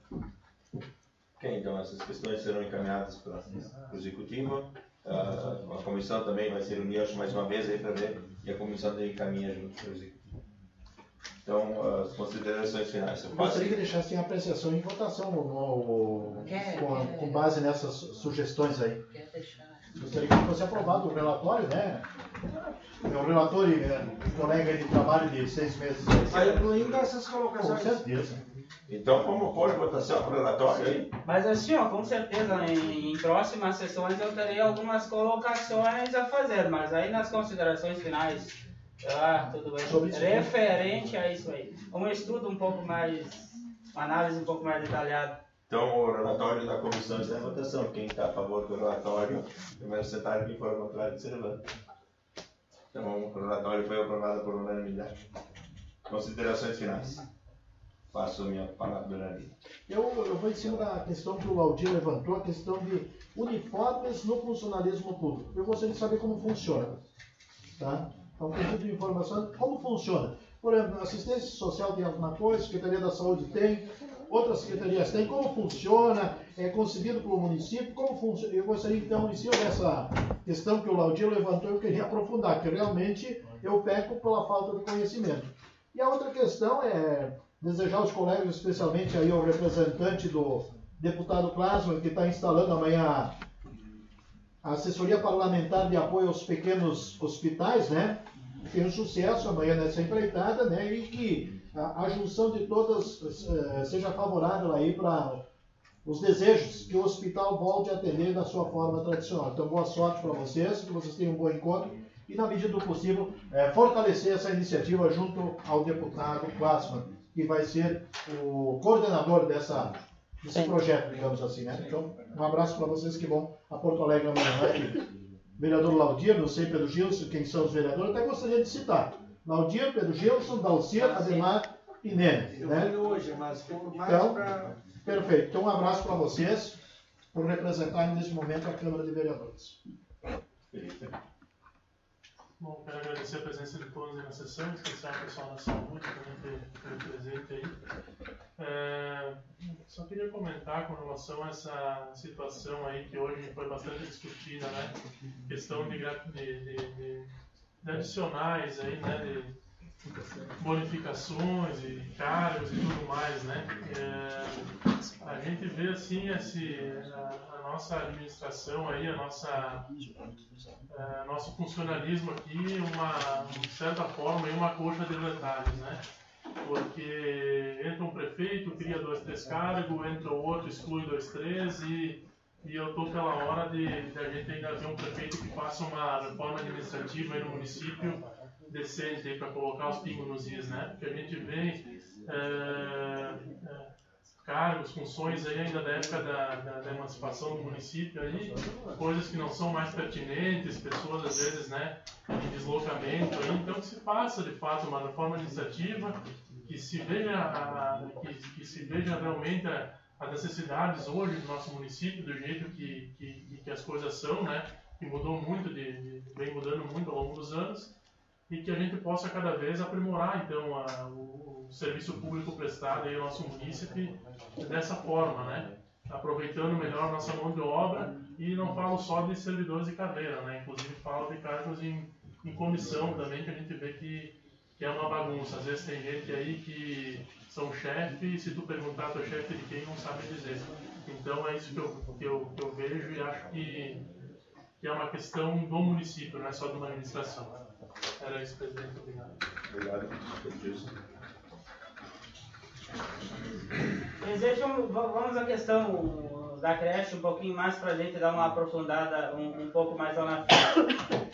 Ok, então essas questões serão encaminhadas para o Executivo. A comissão também vai se reunir, acho, mais uma vez aí para ver, e a comissão também encaminha junto para o Executivo. Então, as considerações finais. Eu gostaria que deixassem a apreciação em votação com base nessas sugestões aí. Gostaria que fosse aprovado o relatório, né? O relatório, colega de trabalho de 6 meses. Vai incluindo essas Com colocações. certeza. Então, vamos pôr votação para o relatório aí? Mas assim, ó, com certeza, em próximas sessões eu terei algumas colocações a fazer, mas aí nas considerações finais, tudo bem, referente a isso aí. Um estudo um pouco mais, uma análise um pouco mais detalhada. Então, o relatório da comissão está em votação. Quem está a favor do relatório, primeiro sentar, quem for ao contrário, se levanta. Então, o relatório foi aprovado por unanimidade. Considerações finais. Passo a minha palavra, Dona. Eu vou em cima da questão que o Laudir levantou, a questão de uniformes no funcionalismo público. Eu gostaria de saber como funciona. Tá? Então, pedido de informação, como funciona. Por exemplo, a assistência social tem alguma coisa, a Secretaria da Saúde tem, outras secretarias têm, como funciona, é concedido pelo município, como funciona. Eu gostaria então, em cima dessa questão que o Laudir levantou, eu queria aprofundar, que realmente eu peco pela falta de conhecimento. E a outra questão é desejar aos colegas, especialmente aí ao representante do deputado Klasman, que está instalando amanhã a assessoria parlamentar de apoio aos pequenos hospitais, né? Tem um sucesso amanhã nessa empreitada, né? E que a junção de todas seja favorável aí para os desejos que o hospital volte a atender da sua forma tradicional. Então, boa sorte para vocês, que vocês tenham um bom encontro e, na medida do possível, fortalecer essa iniciativa junto ao deputado Klasman, que vai ser o coordenador desse projeto, digamos assim, né? Então, um abraço para vocês que vão a Porto Alegre amanhã. Vereador Laudir, não sei, Pedro Gilson, quem são os vereadores, até gostaria de citar. Laudir, Pedro Gilson, Dalcir, Ademar e Nene. Né? Eu hoje, mas fico mais então, para... Perfeito. Então, um abraço para vocês por representarem nesse momento a Câmara de Vereadores. Bom, quero agradecer a presença de todos aí na sessão, em especial o pessoal da saúde também que esteve presente aí. Só queria comentar com relação a essa situação aí que hoje foi bastante discutida, né? Questão de adicionais aí, né? De bonificações e cargos e tudo mais, né? A gente vê assim a nossa administração aí, nosso funcionalismo aqui, de certa forma, uma coxa de retalhos, né? Porque entra um prefeito, cria 2, 3 cargos, entra o outro, exclui 2, 3 e eu estou pela hora de a gente ainda ver um prefeito que faça uma reforma administrativa aí no município decente para colocar os pingos nos is, né? Porque a gente vê cargos, funções aí ainda da época da emancipação do município aí, coisas que não são mais pertinentes, pessoas às vezes, né, em deslocamento aí, então que se faça de fato uma reforma administrativa, que se veja realmente as necessidades hoje do nosso município, do jeito que as coisas são, né, que mudou muito, vem mudando muito ao longo dos anos, e que a gente possa cada vez aprimorar então o serviço público prestado aí ao nosso município dessa forma, né? Aproveitando melhor a nossa mão de obra, e não falo só de servidores de carreira, né? Inclusive falo de cargos em comissão também, que a gente vê que é uma bagunça. Às vezes tem gente aí que são chefe, e se tu perguntar teu chefe de quem, não sabe dizer. Então é isso que eu vejo, e acho que é uma questão do município, não é só de uma administração. Era isso, presidente. Obrigado. Obrigado. Presidente, vamos à questão da creche um pouquinho mais para a gente dar uma aprofundada um pouco mais lá na frente.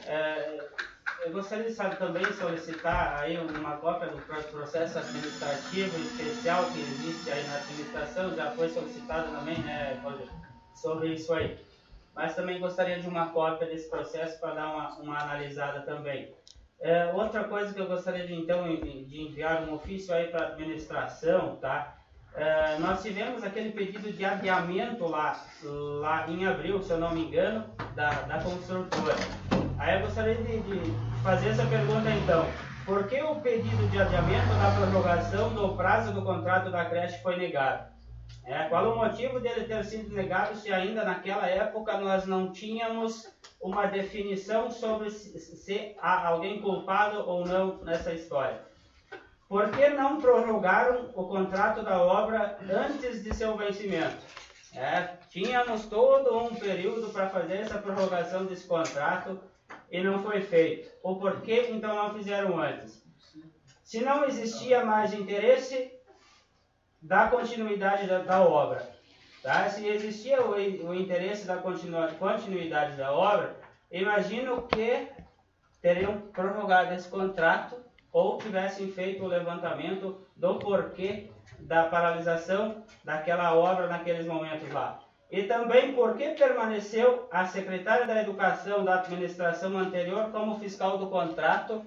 Eu gostaria de também solicitar aí uma cópia do processo administrativo especial que existe aí na administração, já foi solicitado também, né, sobre isso aí. Mas também gostaria de uma cópia desse processo para dar uma analisada também. Outra coisa que eu gostaria de enviar um ofício aí para a administração, tá? Nós tivemos aquele pedido de adiamento lá em abril, se eu não me engano, da construtora. Aí eu gostaria de fazer essa pergunta então. Por que o pedido de adiamento da prorrogação do prazo do contrato da creche foi negado? Qual o motivo dele ter sido negado, se ainda naquela época nós não tínhamos uma definição sobre se há alguém culpado ou não nessa história? Por que não prorrogaram o contrato da obra antes de seu vencimento? Tínhamos todo um período para fazer essa prorrogação desse contrato e não foi feito. O porquê então não fizeram antes? Se não existia mais interesse da continuidade da obra, tá? Se existia o interesse da continuidade da obra, imagino que teriam prorrogado esse contrato ou tivessem feito o levantamento do porquê da paralisação daquela obra naqueles momentos lá. E também por que permaneceu a secretária da Educação da administração anterior como fiscal do contrato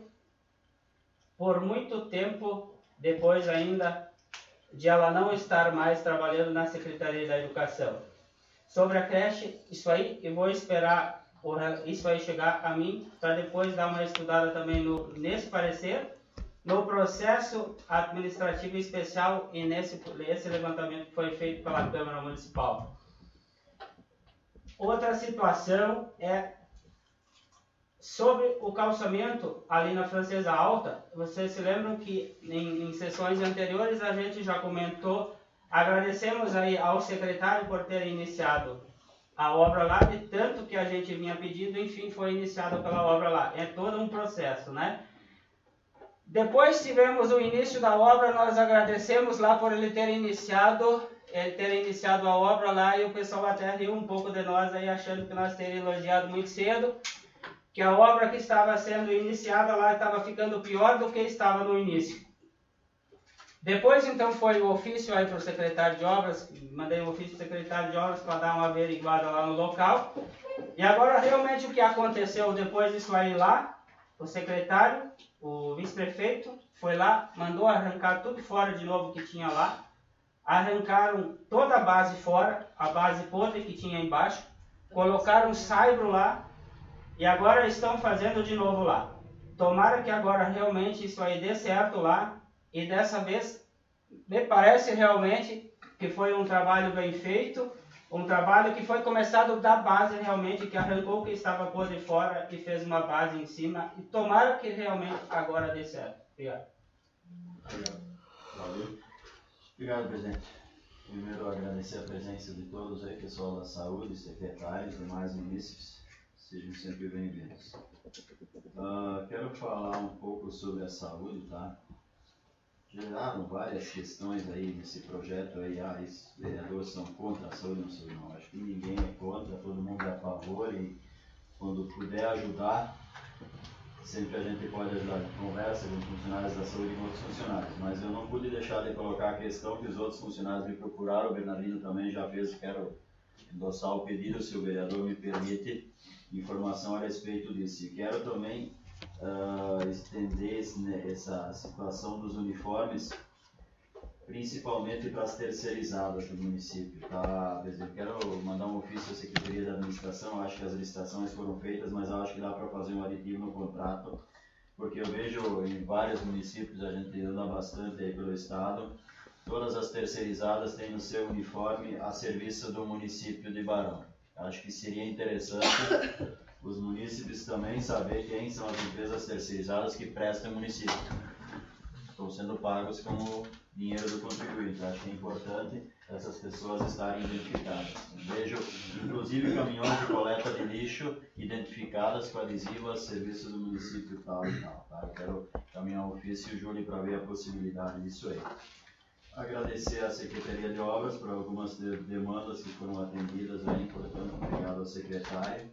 por muito tempo depois ainda de ela não estar mais trabalhando na Secretaria da Educação. Sobre a creche, isso aí, eu vou esperar isso aí chegar a mim, para depois dar uma estudada também nesse parecer, no processo administrativo especial e nesse levantamento que foi feito pela Câmara Municipal. Outra situação é sobre o calçamento ali na Francesa Alta. Vocês se lembram que em sessões anteriores a gente já comentou, agradecemos aí ao secretário por ter iniciado a obra lá, de tanto que a gente vinha pedindo, enfim, foi iniciada pela obra lá. É todo um processo, né? Depois tivemos o início da obra, nós agradecemos lá por ele ter iniciado a obra lá, e o pessoal até riu um pouco de nós aí, achando que nós teríamos elogiado muito cedo, que a obra que estava sendo iniciada lá estava ficando pior do que estava no início. Depois, então, foi o ofício aí para o secretário de obras, mandei um ofício para o secretário de obras para dar uma averiguada lá no local. E agora, realmente, o que aconteceu depois disso aí lá, o secretário, o vice-prefeito, foi lá, mandou arrancar tudo fora de novo que tinha lá. Arrancaram toda a base fora, a base podre que tinha embaixo, colocaram saibro lá, e agora estão fazendo de novo lá. tomara que agora realmente isso aí dê certo lá, e dessa vez me parece realmente que foi um trabalho bem feito, um trabalho que foi começado da base realmente, que arrancou o que estava por de fora e fez uma base em cima, e tomara que realmente agora dê certo. Obrigado. Valeu. Obrigado, presidente. Primeiro, agradecer a presença de todos aí, pessoal da saúde, secretários, demais munícipes. Sejam sempre bem-vindos. Quero falar um pouco sobre a saúde, tá? Geraram várias questões aí nesse projeto aí, os vereadores são contra a saúde, não sei não. Acho que ninguém é contra, todo mundo é a favor e quando puder ajudar, sempre a gente pode ajudar de conversa com funcionários da saúde e com outros funcionários. Mas eu não pude deixar de colocar a questão que os outros funcionários me procuraram, o Bernardino também já fez, quero endossar o pedido, se o vereador me permite, informação a respeito disso. E quero também estender essa situação dos uniformes, principalmente para as terceirizadas do município, tá? Eu quero mandar um ofício à Secretaria da Administração, acho que as licitações foram feitas, mas acho que dá para fazer um aditivo no contrato, porque eu vejo em vários municípios, a gente anda bastante aí pelo estado, todas as terceirizadas têm no seu uniforme a serviço do município de Barão. Acho que seria interessante os munícipes também saber quem são as empresas terceirizadas que prestam ao município. Estão sendo pagos como dinheiro do contribuinte. Acho que é importante essas pessoas estarem identificadas. Vejo, inclusive, caminhões de coleta de lixo identificadas com adesivos serviços do município tal e tal. Tá? Eu quero caminhar um ofício, Júlio, para ver a possibilidade disso aí. Agradecer à Secretaria de Obras por algumas demandas que foram atendidas aí, portanto, obrigado ao secretário.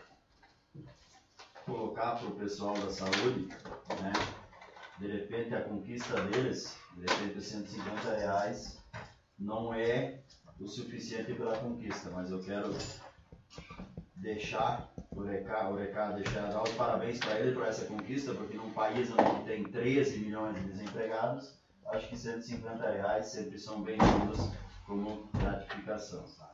Colocar para o pessoal da saúde, né? De repente a conquista deles, de repente os R$150 não é o suficiente pela conquista, mas eu quero deixar o recado, dar os parabéns para ele por essa conquista, porque num país onde tem 13 milhões de desempregados, acho que R$150 sempre são bem-vindos como gratificação. Tá?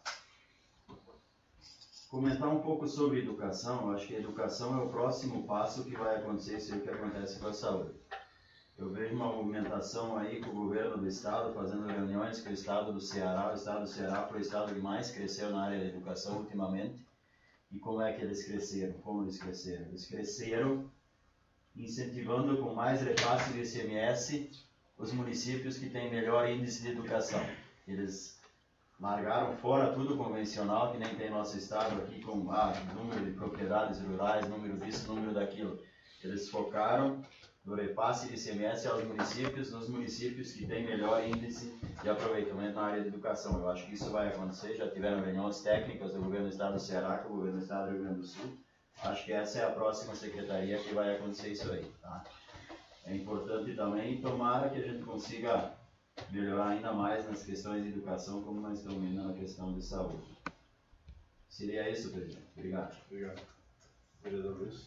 Comentar um pouco sobre educação, eu acho que a educação é o próximo passo que vai acontecer, isso é o que acontece com a saúde. Eu vejo uma movimentação aí com o governo do estado, fazendo reuniões com o estado do Ceará. O estado do Ceará foi o estado que mais cresceu na área da educação ultimamente. E como é que eles cresceram? Como eles cresceram? Eles cresceram incentivando com mais repasse do ICMS os municípios que têm melhor índice de educação. Eles largaram fora tudo convencional, que nem tem nosso estado aqui, com número de propriedades rurais, número disso, número daquilo. Eles focaram no repasse de ICMS aos municípios, nos municípios que têm melhor índice de aproveitamento na área de educação. Eu acho que isso vai acontecer, já tiveram reuniões técnicas do governo do estado do Ceará com o governo do estado do Rio Grande do Sul. Acho que essa é a próxima secretaria que vai acontecer isso aí. Tá? É importante também, tomara que a gente consiga melhorar ainda mais nas questões de educação, como nós estamos vendo na questão de saúde. Seria isso, presidente. Obrigado. Obrigado. Vereador Luiz.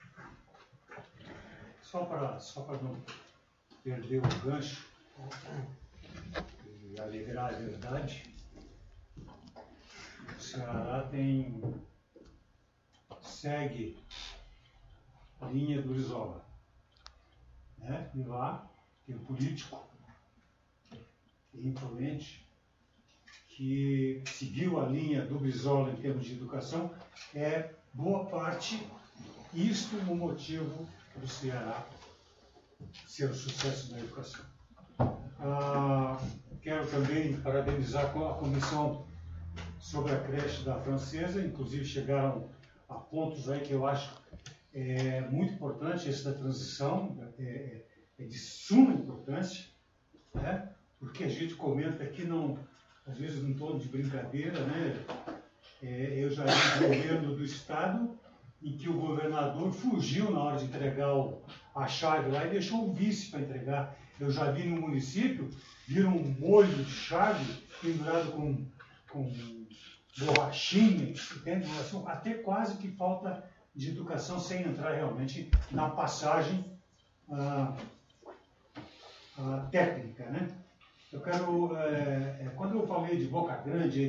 Só para não perder o gancho e alegrar a verdade, o Ceará segue a linha do Brizola, né? E lá tem um político influente que seguiu a linha do Brizola em termos de educação. Boa parte isto o motivo do Ceará ser o sucesso da educação. Quero também parabenizar a comissão sobre a creche da Francesa, inclusive chegaram a pontos aí que eu acho muito importante, esse da transição, é de suma importância, né? Porque a gente comenta aqui, às vezes num tom de brincadeira, né? Eu já vi o governo do estado em que o governador fugiu na hora de entregar a chave lá e deixou o vice para entregar. Eu já vi no município, viram um molho de chave pendurado com borrachinha, entende? Até quase que falta de educação, sem entrar realmente na passagem técnica, né? Eu quero, quando eu falei de Boca Grande aí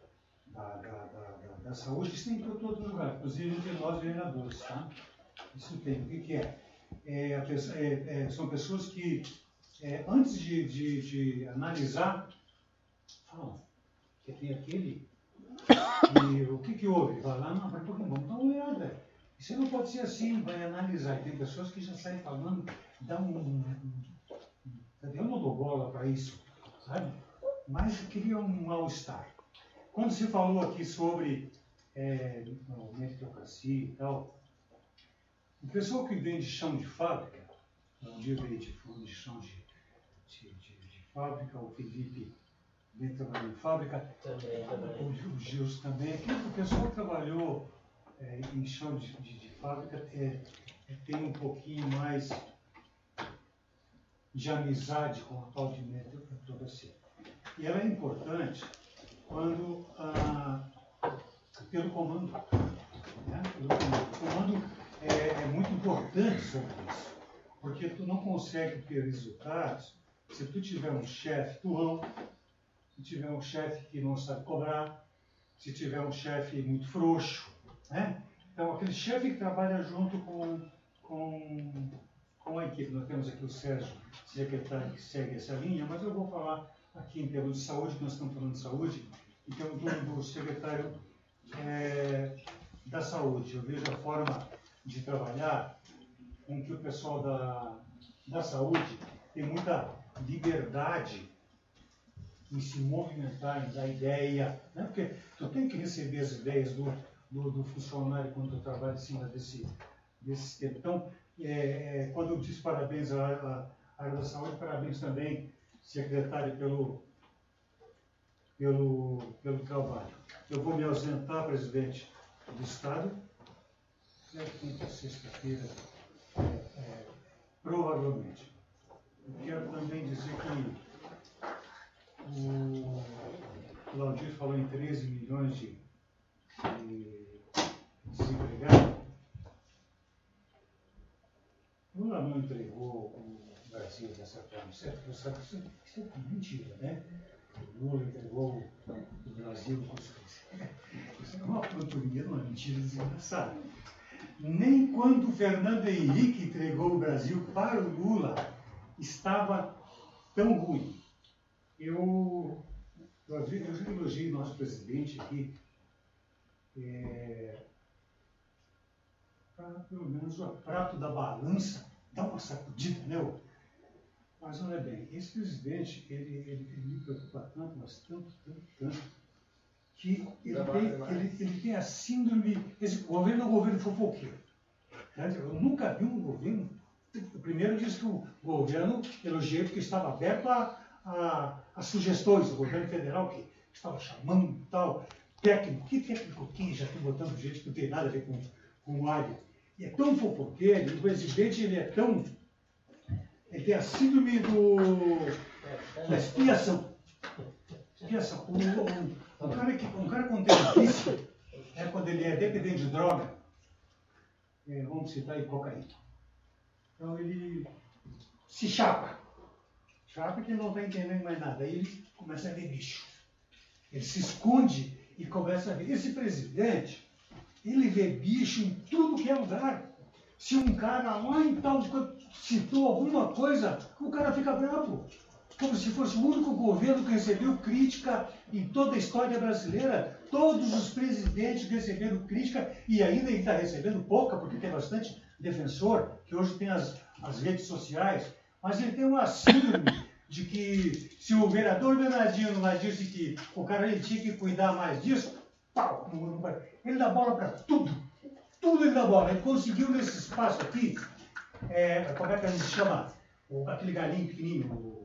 da saúde, isso tem para todo lugar, inclusive entre nós vereadores, tá? Isso tem. O que é? são pessoas que, antes de analisar, falam que tem aquele, e o que houve? Vai lá, não, mas vamos dar uma olhada. Isso não pode ser assim, vai analisar. E tem pessoas que já saem falando, eu não dou bola para isso, sabe? Mas cria um mal-estar. Quando se falou aqui sobre meritocracia e tal, o pessoal que vem de chão de fábrica, um dia veio de chão de fábrica, o Felipe vem trabalhando em fábrica, o Gilson também. O pessoal que trabalhou em chão de fábrica tem um pouquinho mais de amizade com a tal de meritocracia. E ela é importante quando, pelo comando. Né? O comando é muito importante sobre isso, porque tu não consegue ter resultados se tu tiver um chefe turrão, se tiver um chefe que não sabe cobrar, se tiver um chefe muito frouxo. Né? Então, aquele chefe que trabalha junto com a equipe. Nós temos aqui o Sérgio, secretário, que segue essa linha, mas eu vou falar aqui em termos de saúde, que nós estamos falando de saúde, em termos do secretário da saúde. Eu vejo a forma de trabalhar com que o pessoal da saúde tem muita liberdade em se movimentar, em dar ideia, né? Porque tu tem que receber as ideias do funcionário quando tu trabalha em cima desse sistema. Então, quando eu disse parabéns à área da saúde, parabéns também, secretário, pelo trabalho. Eu vou me ausentar, presidente do Estado, quinta, sexta-feira, provavelmente. Eu quero também dizer que o Claudio falou em 13 milhões de desempregados. Lula não entregou o Brasil dessa forma, certo? Isso é mentira, né? O Lula entregou o Brasil com isso é uma pantomima, uma mentira desgraçada. Nem quando o Fernando Henrique entregou o Brasil para o Lula estava tão ruim. Eu já elogiei o nosso presidente aqui, para pelo menos o prato da balança dar uma sacudida, né? Mas olha bem, esse presidente, ele me preocupa tanto, mas tanto, que ele tem a síndrome. Esse governo é um governo fofoqueiro. Eu nunca vi um governo. Primeiro disse que o governo elogiei porque estava aberto a sugestões do governo federal, que estava chamando e tal, técnico. Que técnico que já tem botando gente que não tem nada a ver com área. E é tão fofoqueiro, o presidente ele tem a síndrome da expiação. Um cara quando tem um vício, quando ele é dependente de droga, vamos citar aí cocaína. Então ele se chapa que não está entendendo mais nada. Aí ele começa a ver bicho. Ele se esconde e começa a ver. Esse presidente, ele vê bicho em tudo que é lugar. Se um cara lá em tal citou alguma coisa, o cara fica bravo. Como se fosse o único governo que recebeu crítica em toda a história brasileira. Todos os presidentes receberam crítica e ainda ele está recebendo pouca, porque tem bastante defensor, que hoje tem as redes sociais. Mas ele tem uma síndrome de que se o vereador Bernardino lá disse que o cara ele tinha que cuidar mais disso, pau, ele dá bola para tudo. Tudo ele dá bola. Ele conseguiu nesse espaço aqui, como é que a gente chama? Aquele galinho pequenininho,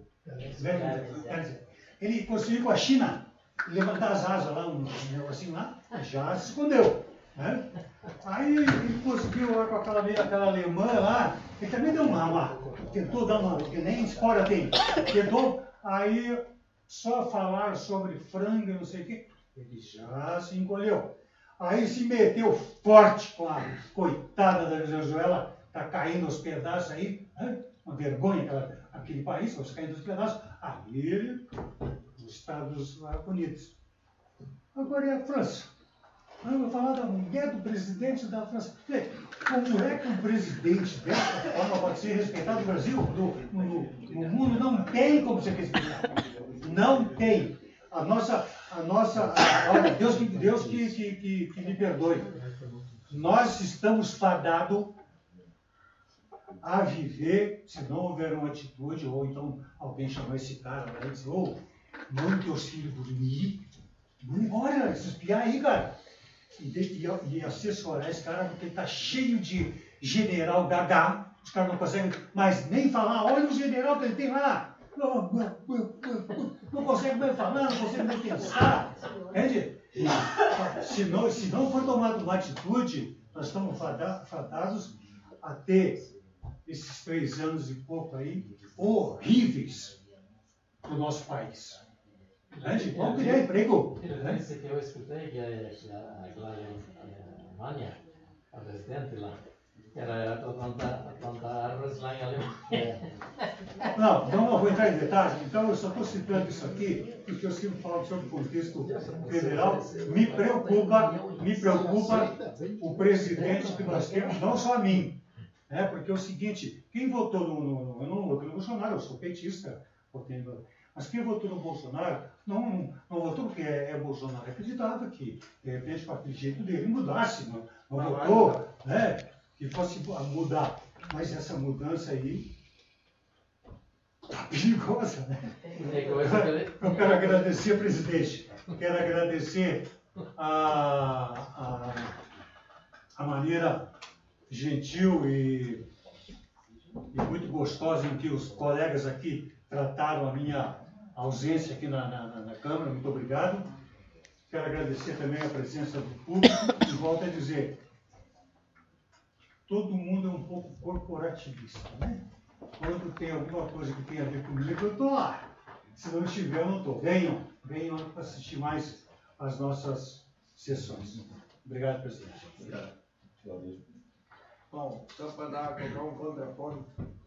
ele conseguiu com a China levantar as asas lá, um negocinho lá, já se escondeu. Né? Aí ele conseguiu lá com aquela alemã lá, ele também deu tentou dar uma, porque nem espora tem, tentou, aí só falar sobre frango e não sei o quê, ele já se encolheu. Aí se meteu forte com a coitada da Venezuela, está caindo aos pedaços aí, né? Uma vergonha aquele país, está caindo aos pedaços. Aí ele, os Estados Unidos. Agora é a França. Eu vou falar da mulher do presidente da França. Como é que um presidente dessa forma pode ser respeitado no Brasil? No mundo não tem como ser respeitado. Não tem. Olha, Deus que me perdoe. Nós estamos fadados a viver, se não houver uma atitude, ou então alguém chamar esse cara lá e dizer, manda teus filhos dormir, manda embora, esses piá aí, cara. E assessorar esse cara, porque ele está cheio de general gaga, os caras não conseguem mais nem falar, olha o general que ele tem lá. Não consegue mais falar, não consegue mais pensar. Entende? Se não for tomada uma atitude, nós estamos fadados a ter esses 3 anos e pouco aí horríveis no nosso país. Entende? Vamos criar emprego. Esse que eu escutei, que a Alemanha, a presidente lá, que era plantar árvores lá em Alemanha. Não vou entrar em detalhes, então eu só estou citando isso aqui, porque eu sempre falo sobre o contexto federal. Me preocupa o presidente que nós temos, não só a mim. Porque é o seguinte, quem votou eu não votei no Bolsonaro, eu sou petista, mas quem votou no Bolsonaro não votou porque é Bolsonaro, acreditava que, de repente, com aquele jeito dele, mudasse, não votou, que fosse mudar. Mas essa mudança aí está perigosa, né? Eu quero agradecer, presidente, quero agradecer a maneira gentil e muito gostosa em que os colegas aqui trataram a minha ausência aqui na Câmara. Muito obrigado. Quero agradecer também a presença do público e volto a dizer, todo mundo é um pouco corporativista, né? Quando tem alguma coisa que tem a ver comigo, eu estou lá. Se não estiver, eu não estou. Venham para assistir mais as nossas sessões. Obrigado, presidente. Obrigado. Bom, só para colocar um contraponto,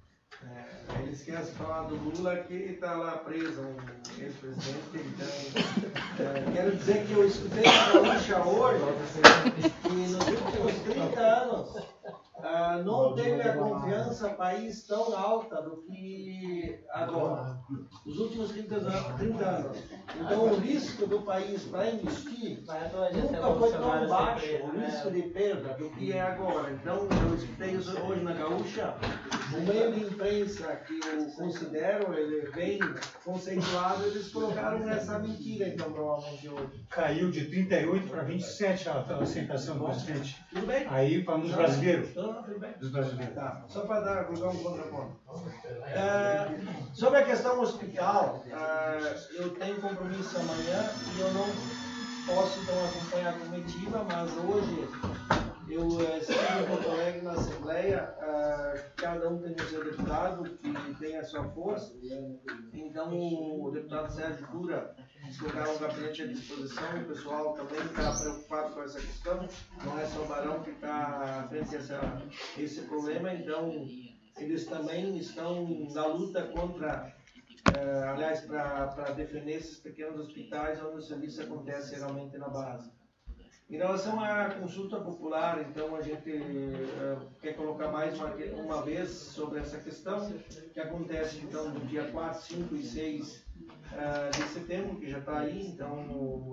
ele esquece de falar do Lula que está lá preso, um ex-presidente. Então, quero dizer que eu escutei na Gaúcha hoje que nos últimos 30 anos não teve a confiança país tão alta do que agora. Os últimos 30 anos. Então o risco do país para investir nunca foi tão baixo, o risco de perda do que é agora. Então eu escutei isso hoje na Gaúcha. O meio de imprensa que eu considero, ele é bem conceituado, eles colocaram essa mentira, então, provavelmente hoje. Caiu de 38 para 27 a aceitação do presidente. Tudo bem? Aí, para os brasileiros. Tudo bem. Dos brasileiros. Tá. Só para colocar um contraponto. Sobre a questão hospital, eu tenho compromisso amanhã e eu não posso então acompanhar a comitiva, mas hoje eu estive em Porto Alegre na Assembleia, cada um tem o seu deputado que tem a sua força. Então o deputado Sérgio Cura colocaram um gabinete à disposição, o pessoal também está preocupado com essa questão, não é só o Barão que está à frente esse problema, então eles também estão na luta contra, aliás, para defender esses pequenos hospitais onde o serviço acontece geralmente na base. Em relação à consulta popular, então a gente quer colocar mais uma vez sobre essa questão, que acontece então do dia 4, 5 e 6 de setembro, que já está aí, então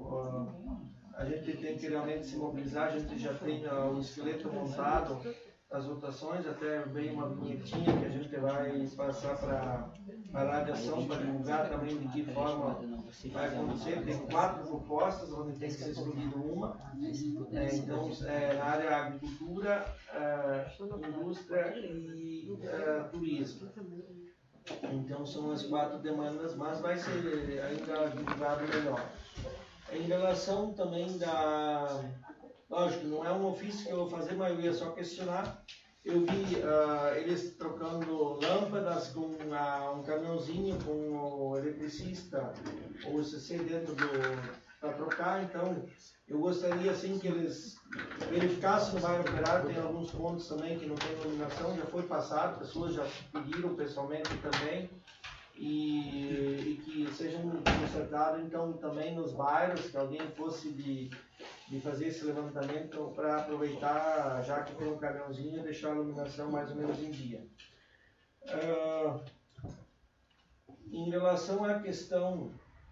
a gente tem que realmente se mobilizar, a gente já tem o esqueleto montado, as votações, até veio uma vinhetinha que a gente vai passar para a radiação para divulgar também de que forma vai acontecer. Tem 4 propostas, onde tem que ser escolhido uma. Então, na área agricultura, indústria e turismo. Então, são as 4 demandas, mas vai ser ainda divulgado melhor. Em relação também da... Lógico, não é um ofício que eu vou fazer, mas eu ia só questionar. Eu vi eles trocando lâmpadas com um caminhãozinho com o eletricista ou o CC dentro para trocar. Então, eu gostaria assim que eles verificassem no bairro Operário. Tem alguns pontos também que não tem iluminação, já foi passado, pessoas já pediram pessoalmente também. E que sejam consertados então também nos bairros, que alguém fosse de de fazer esse levantamento para aproveitar, já que tem um caminhãozinho, e deixar a iluminação mais ou menos em dia. Em relação à questão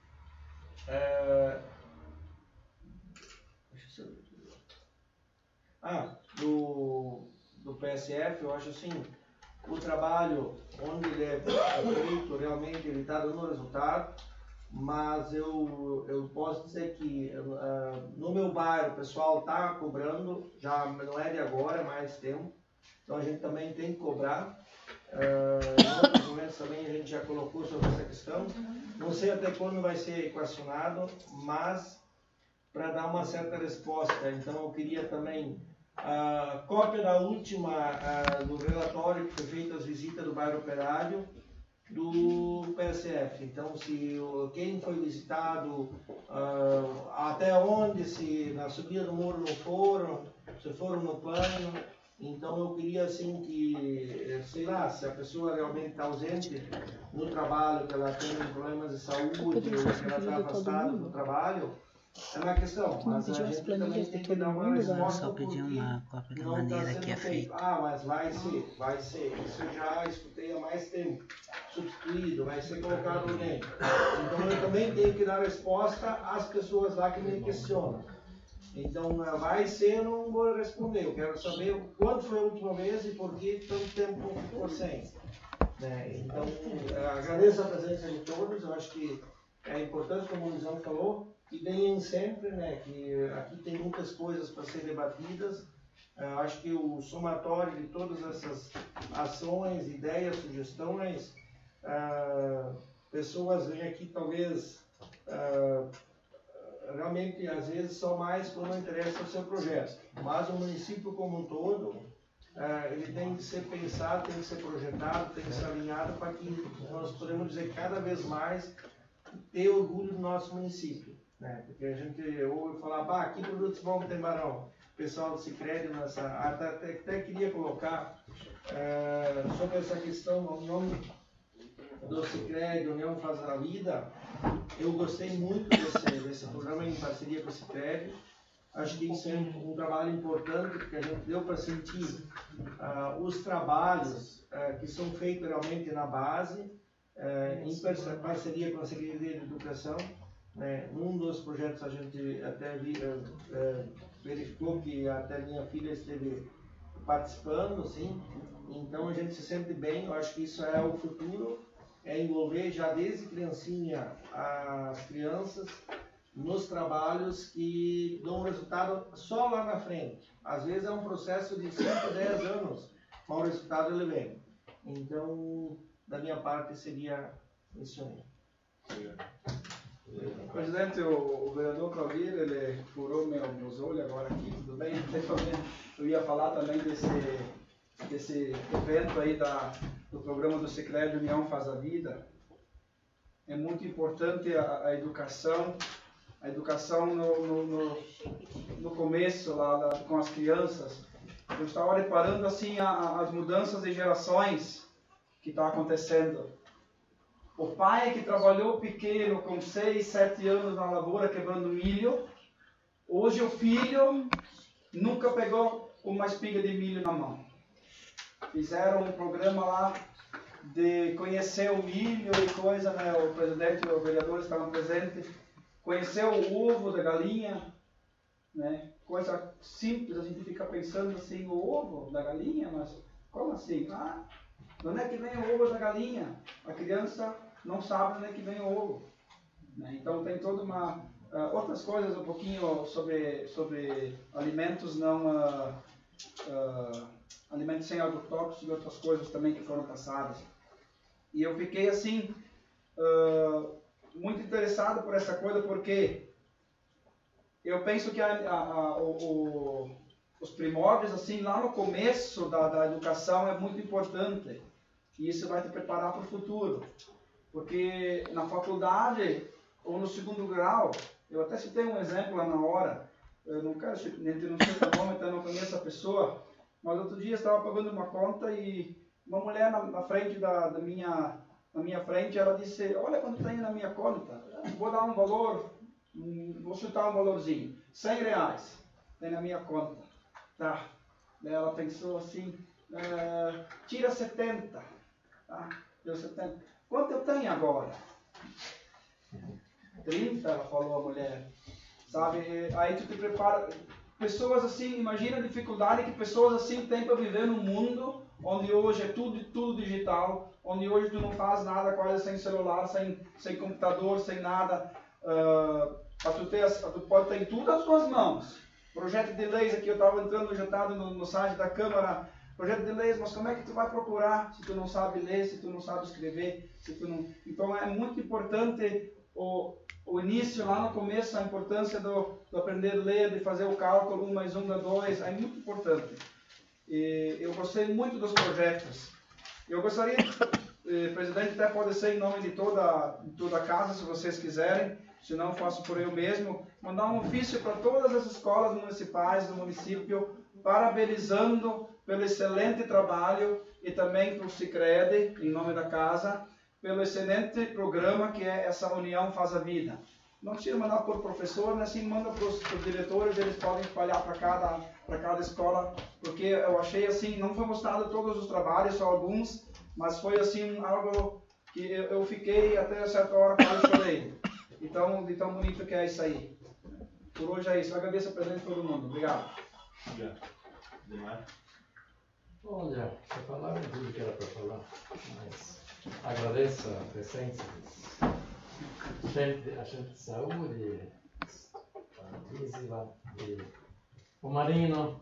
do PSF, eu acho assim, o trabalho onde ele é feito, realmente ele está dando resultado, mas eu posso dizer que no meu bairro o pessoal está cobrando, já não é de agora, é mais tempo, então a gente também tem que cobrar. Em outros momentos também a gente já colocou sobre essa questão, não sei até quando vai ser equacionado, mas para dar uma certa resposta, então eu queria também a cópia da última do relatório que foi feito as visitas do bairro Operário do PSF. Então, se quem foi visitado, até onde, se na subida do muro não foram, se foram no plano. Então, eu queria assim que, sei lá, se a pessoa realmente está ausente no trabalho, que ela tem problemas de saúde, ou que ela está afastada do trabalho, é uma questão, mas a gente também tem que dar uma resposta. Só pedir uma cópia da maneira que é feita. Mas vai ser. Isso eu já escutei há mais tempo. Substituído, vai ser colocado alguém. Então eu também tenho que dar resposta às pessoas lá que me questionam. Então vai ser, eu não vou responder. Eu quero saber quando foi a última vez e por que tanto tempo ficou sem. Então agradeço a presença de todos. Eu acho que é importante, como o Luizão falou, que venham sempre, que aqui tem muitas coisas para ser debatidas. Acho que o somatório de todas essas ações, ideias, sugestões, pessoas vêm aqui talvez realmente às vezes só mais quando interessa o seu projeto, mas o município como um todo ele tem que ser pensado, tem que ser projetado, tem que ser alinhado para que nós podemos dizer cada vez mais ter orgulho do nosso município. Porque a gente ouve falar, que produtos bons tem Barão. O pessoal do Sicredi até queria colocar sobre essa questão, o nome do Sicredi, União Faz a Vida. Eu gostei muito desse programa em parceria com o Sicredi. Acho que isso é um trabalho importante, porque a gente deu para sentir os trabalhos que são feitos realmente na base, em parceria com a Secretaria de Educação. Num dos projetos a gente até verificou que até minha filha esteve participando, sim. Então a gente se sente bem. Eu acho que isso é o futuro, é envolver já desde criancinha as crianças nos trabalhos que dão resultado só lá na frente. Às vezes é um processo de 5, 10 anos, mas o resultado ele vem. Então, da minha parte seria isso aí. Presidente, o vereador Claudir, ele furou meus olhos agora aqui, tudo bem? Eu ia falar também desse evento aí do programa do Sicredi União Faz a Vida. É muito importante a educação no começo, lá com as crianças. Eu estava reparando assim as mudanças de gerações que estão acontecendo. O pai que trabalhou pequeno, com 6, 7 anos na lavoura quebrando milho, hoje o filho nunca pegou uma espiga de milho na mão. Fizeram um programa lá de conhecer o milho e coisa, o presidente e o vereador estavam presentes, conhecer o ovo da galinha, coisa simples, a gente fica pensando assim, o ovo da galinha, mas como assim? De onde é que vem o ovo da galinha? A criança não sabe de onde é que vem o ovo. Então tem toda outras coisas um pouquinho sobre alimentos alimentos sem agrotóxicos e outras coisas também que foram passadas. E eu fiquei assim muito interessado por essa coisa, porque eu penso que os primórdios assim lá no começo da educação é muito importante. E isso vai te preparar para o futuro. Porque na faculdade ou no segundo grau, eu até citei um exemplo lá na hora, eu não quero citar o nome, então eu não conheço a pessoa, mas outro dia eu estava pagando uma conta e uma mulher na frente na minha frente, ela disse, olha quanto tem na minha conta, vou dar um valor, vou chutar um valorzinho. R$100 tem na minha conta. Tá. Daí ela pensou assim, tira 70. Tá? Deu 70. Quanto eu tenho agora? 30, ela falou a mulher. Sabe? Aí tu te prepara. Pessoas assim, imagina a dificuldade que pessoas assim têm para viver num mundo onde hoje é tudo digital, onde hoje tu não faz nada quase sem celular, sem computador, sem nada. Tu pode ter tudo às suas mãos. Projeto de leis aqui, eu estava entrando, já estava no site da Câmara, projeto de leis, mas como é que tu vai procurar se tu não sabe ler, se tu não sabe escrever, se tu não... Então é muito importante o início, lá no começo, a importância do aprender a ler, de fazer o cálculo, 1 mais 1 dá 2, é muito importante. E eu gostei muito dos projetos. Eu gostaria, presidente, até pode ser em nome de toda a casa, se vocês quiserem, se não faço por eu mesmo, mandar um ofício para todas as escolas municipais do município, parabenizando pelo excelente trabalho e também para o Sicredi, em nome da casa, pelo excelente programa que é essa União Faz a Vida. Não precisa mandar por professor, mas assim manda para os diretores, eles podem espalhar para cada escola, porque eu achei assim, não foi mostrado todos os trabalhos, só alguns, mas foi assim algo que eu fiquei até certa hora quase chorei. Então, de tão bonito que é isso aí. Por hoje é isso. Agradeço a presença de todo mundo. Obrigado. Obrigado. Demais. Olha, já falaram tudo que era para falar, mas agradeço a presença a gente de saúde, a Gisela e o Marino.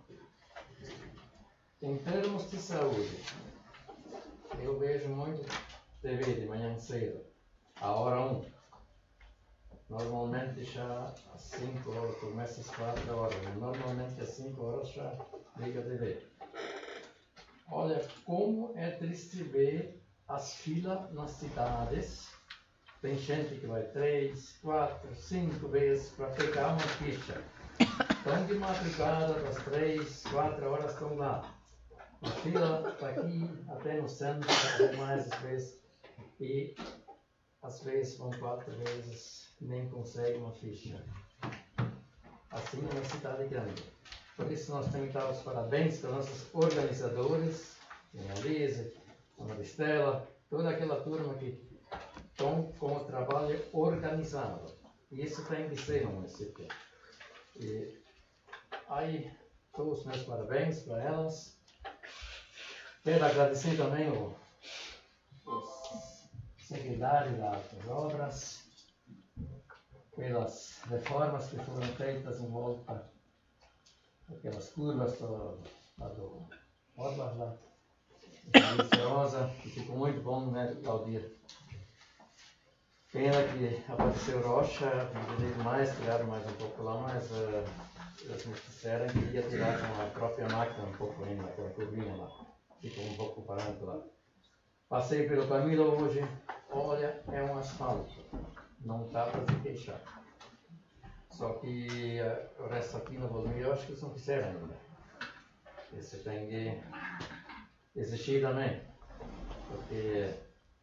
Em termos de saúde, eu vejo muito TV de manhã cedo, a hora 1. Normalmente já às 5 horas, começa às 4 horas, normalmente às 5 horas já liga a TV. Olha, como é triste ver as filas nas cidades. Tem gente que vai 3, 4, 5 vezes para pegar uma ficha. Estão de madrugada, das 3, 4 horas estão lá. A fila está aqui até no centro, mais às vezes. E às vezes vão 4 vezes, nem conseguem uma ficha. Assim é uma cidade grande. Por isso nós temos que dar os parabéns para nossos organizadores, a Lise, a Maristela, toda aquela turma que estão com o trabalho organizado. E isso tem que ser no município. E aí, todos os meus parabéns para elas. Quero agradecer também os secretários das obras pelas reformas que foram feitas em volta daquelas curvas do Orbach lá, deliciosa, que ficou muito bom, né, Claudir? Pena que apareceu Rocha, poderia mais, tiraram mais um pouco lá, mas eles me disseram que ia tirar com a própria máquina um pouco ainda, com a curvinha lá, ficou um pouco parado lá. Passei pelo caminho hoje, olha, é um asfalto, não dá para se queixar. Só que o resto aqui no Volmir, eu acho que eles não fizeram ainda. Isso tem que existir também, porque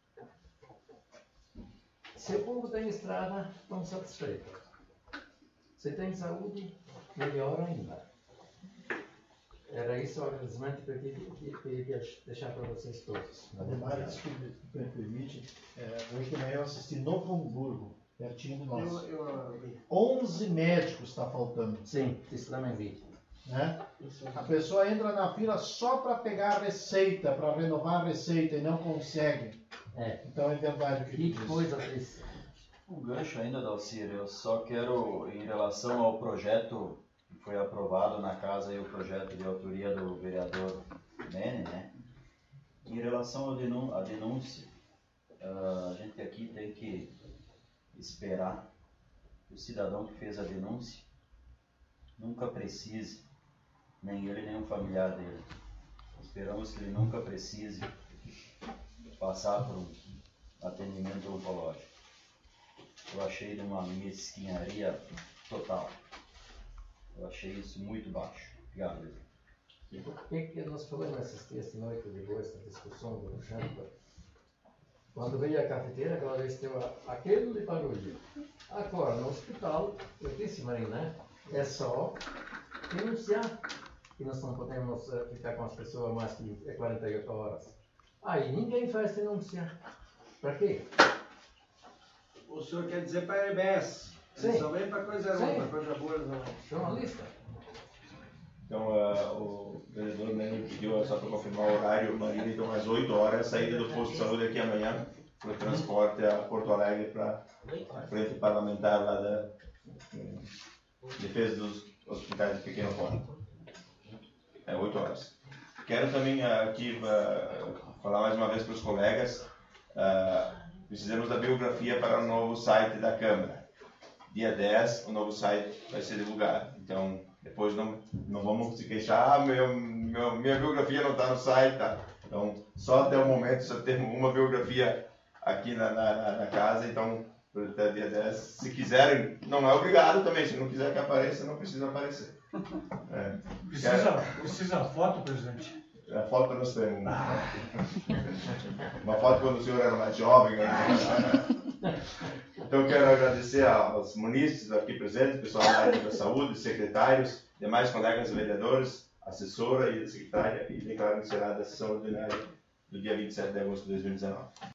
se o povo tem estrada, estão satisfeitos. Se tem saúde, melhor ainda. Era isso o agradecimento que eu queria deixar para vocês todos. Ademais, se me permite, hoje de manhã eu assisti Novo Hamburgo, pertinho de nós. 11 médicos está faltando. Sim, isso também vi. Né? A pessoa entra na fila só para pegar a receita, para renovar a receita e não consegue. Então é verdade o que Que coisa triste. Um gancho ainda, Dalcir, eu só quero, em relação ao projeto que foi aprovado na casa, e o projeto de autoria do vereador Nene, né? Em relação à denúncia, a gente aqui tem que esperar que o cidadão que fez a denúncia nunca precise, nem ele nem um familiar dele. Esperamos que ele nunca precise passar por um atendimento oncológico. Eu achei de uma mesquinharia total. Eu achei isso muito baixo. Obrigado. E por que nós falamos esses dias de noite depois da discussão do projeto? Quando veio a cafeteira, aquela vez teve aquele barulho. Agora, no hospital, eu disse, Marina, né? É só denunciar. E nós não podemos ficar com as pessoas mais que 48 horas. Aí ninguém faz denúncia. Para quê? O senhor quer dizer para a EBS? Sim. Só vem para coisa ruim, para coisa boa. Não. Jornalista. Então, o vereador me pediu só para confirmar o horário, Marília, então às 8 horas, saída do posto de saúde aqui amanhã, para o transporte a Porto Alegre para a frente parlamentar lá da defesa dos hospitais de pequeno porte. 8 horas. Quero também aqui falar mais uma vez para os colegas, precisamos da biografia para o novo site da Câmara. Dia 10, o novo site vai ser divulgado. Então, depois não vamos se queixar, minha biografia não está no site. Tá? Então, só até o momento só temos uma biografia aqui na casa. Então, até dia 10, se quiserem, não é obrigado também. Se não quiser que apareça, não precisa aparecer. Precisa foto, presidente? A foto nós temos. Uma foto quando o senhor era mais jovem. Né? Então quero agradecer aos munícipes aqui presentes, pessoal da área da saúde, secretários, demais colegas vereadores, assessora e secretária, e declaro encerrada a sessão ordinária do dia 27 de agosto de 2019.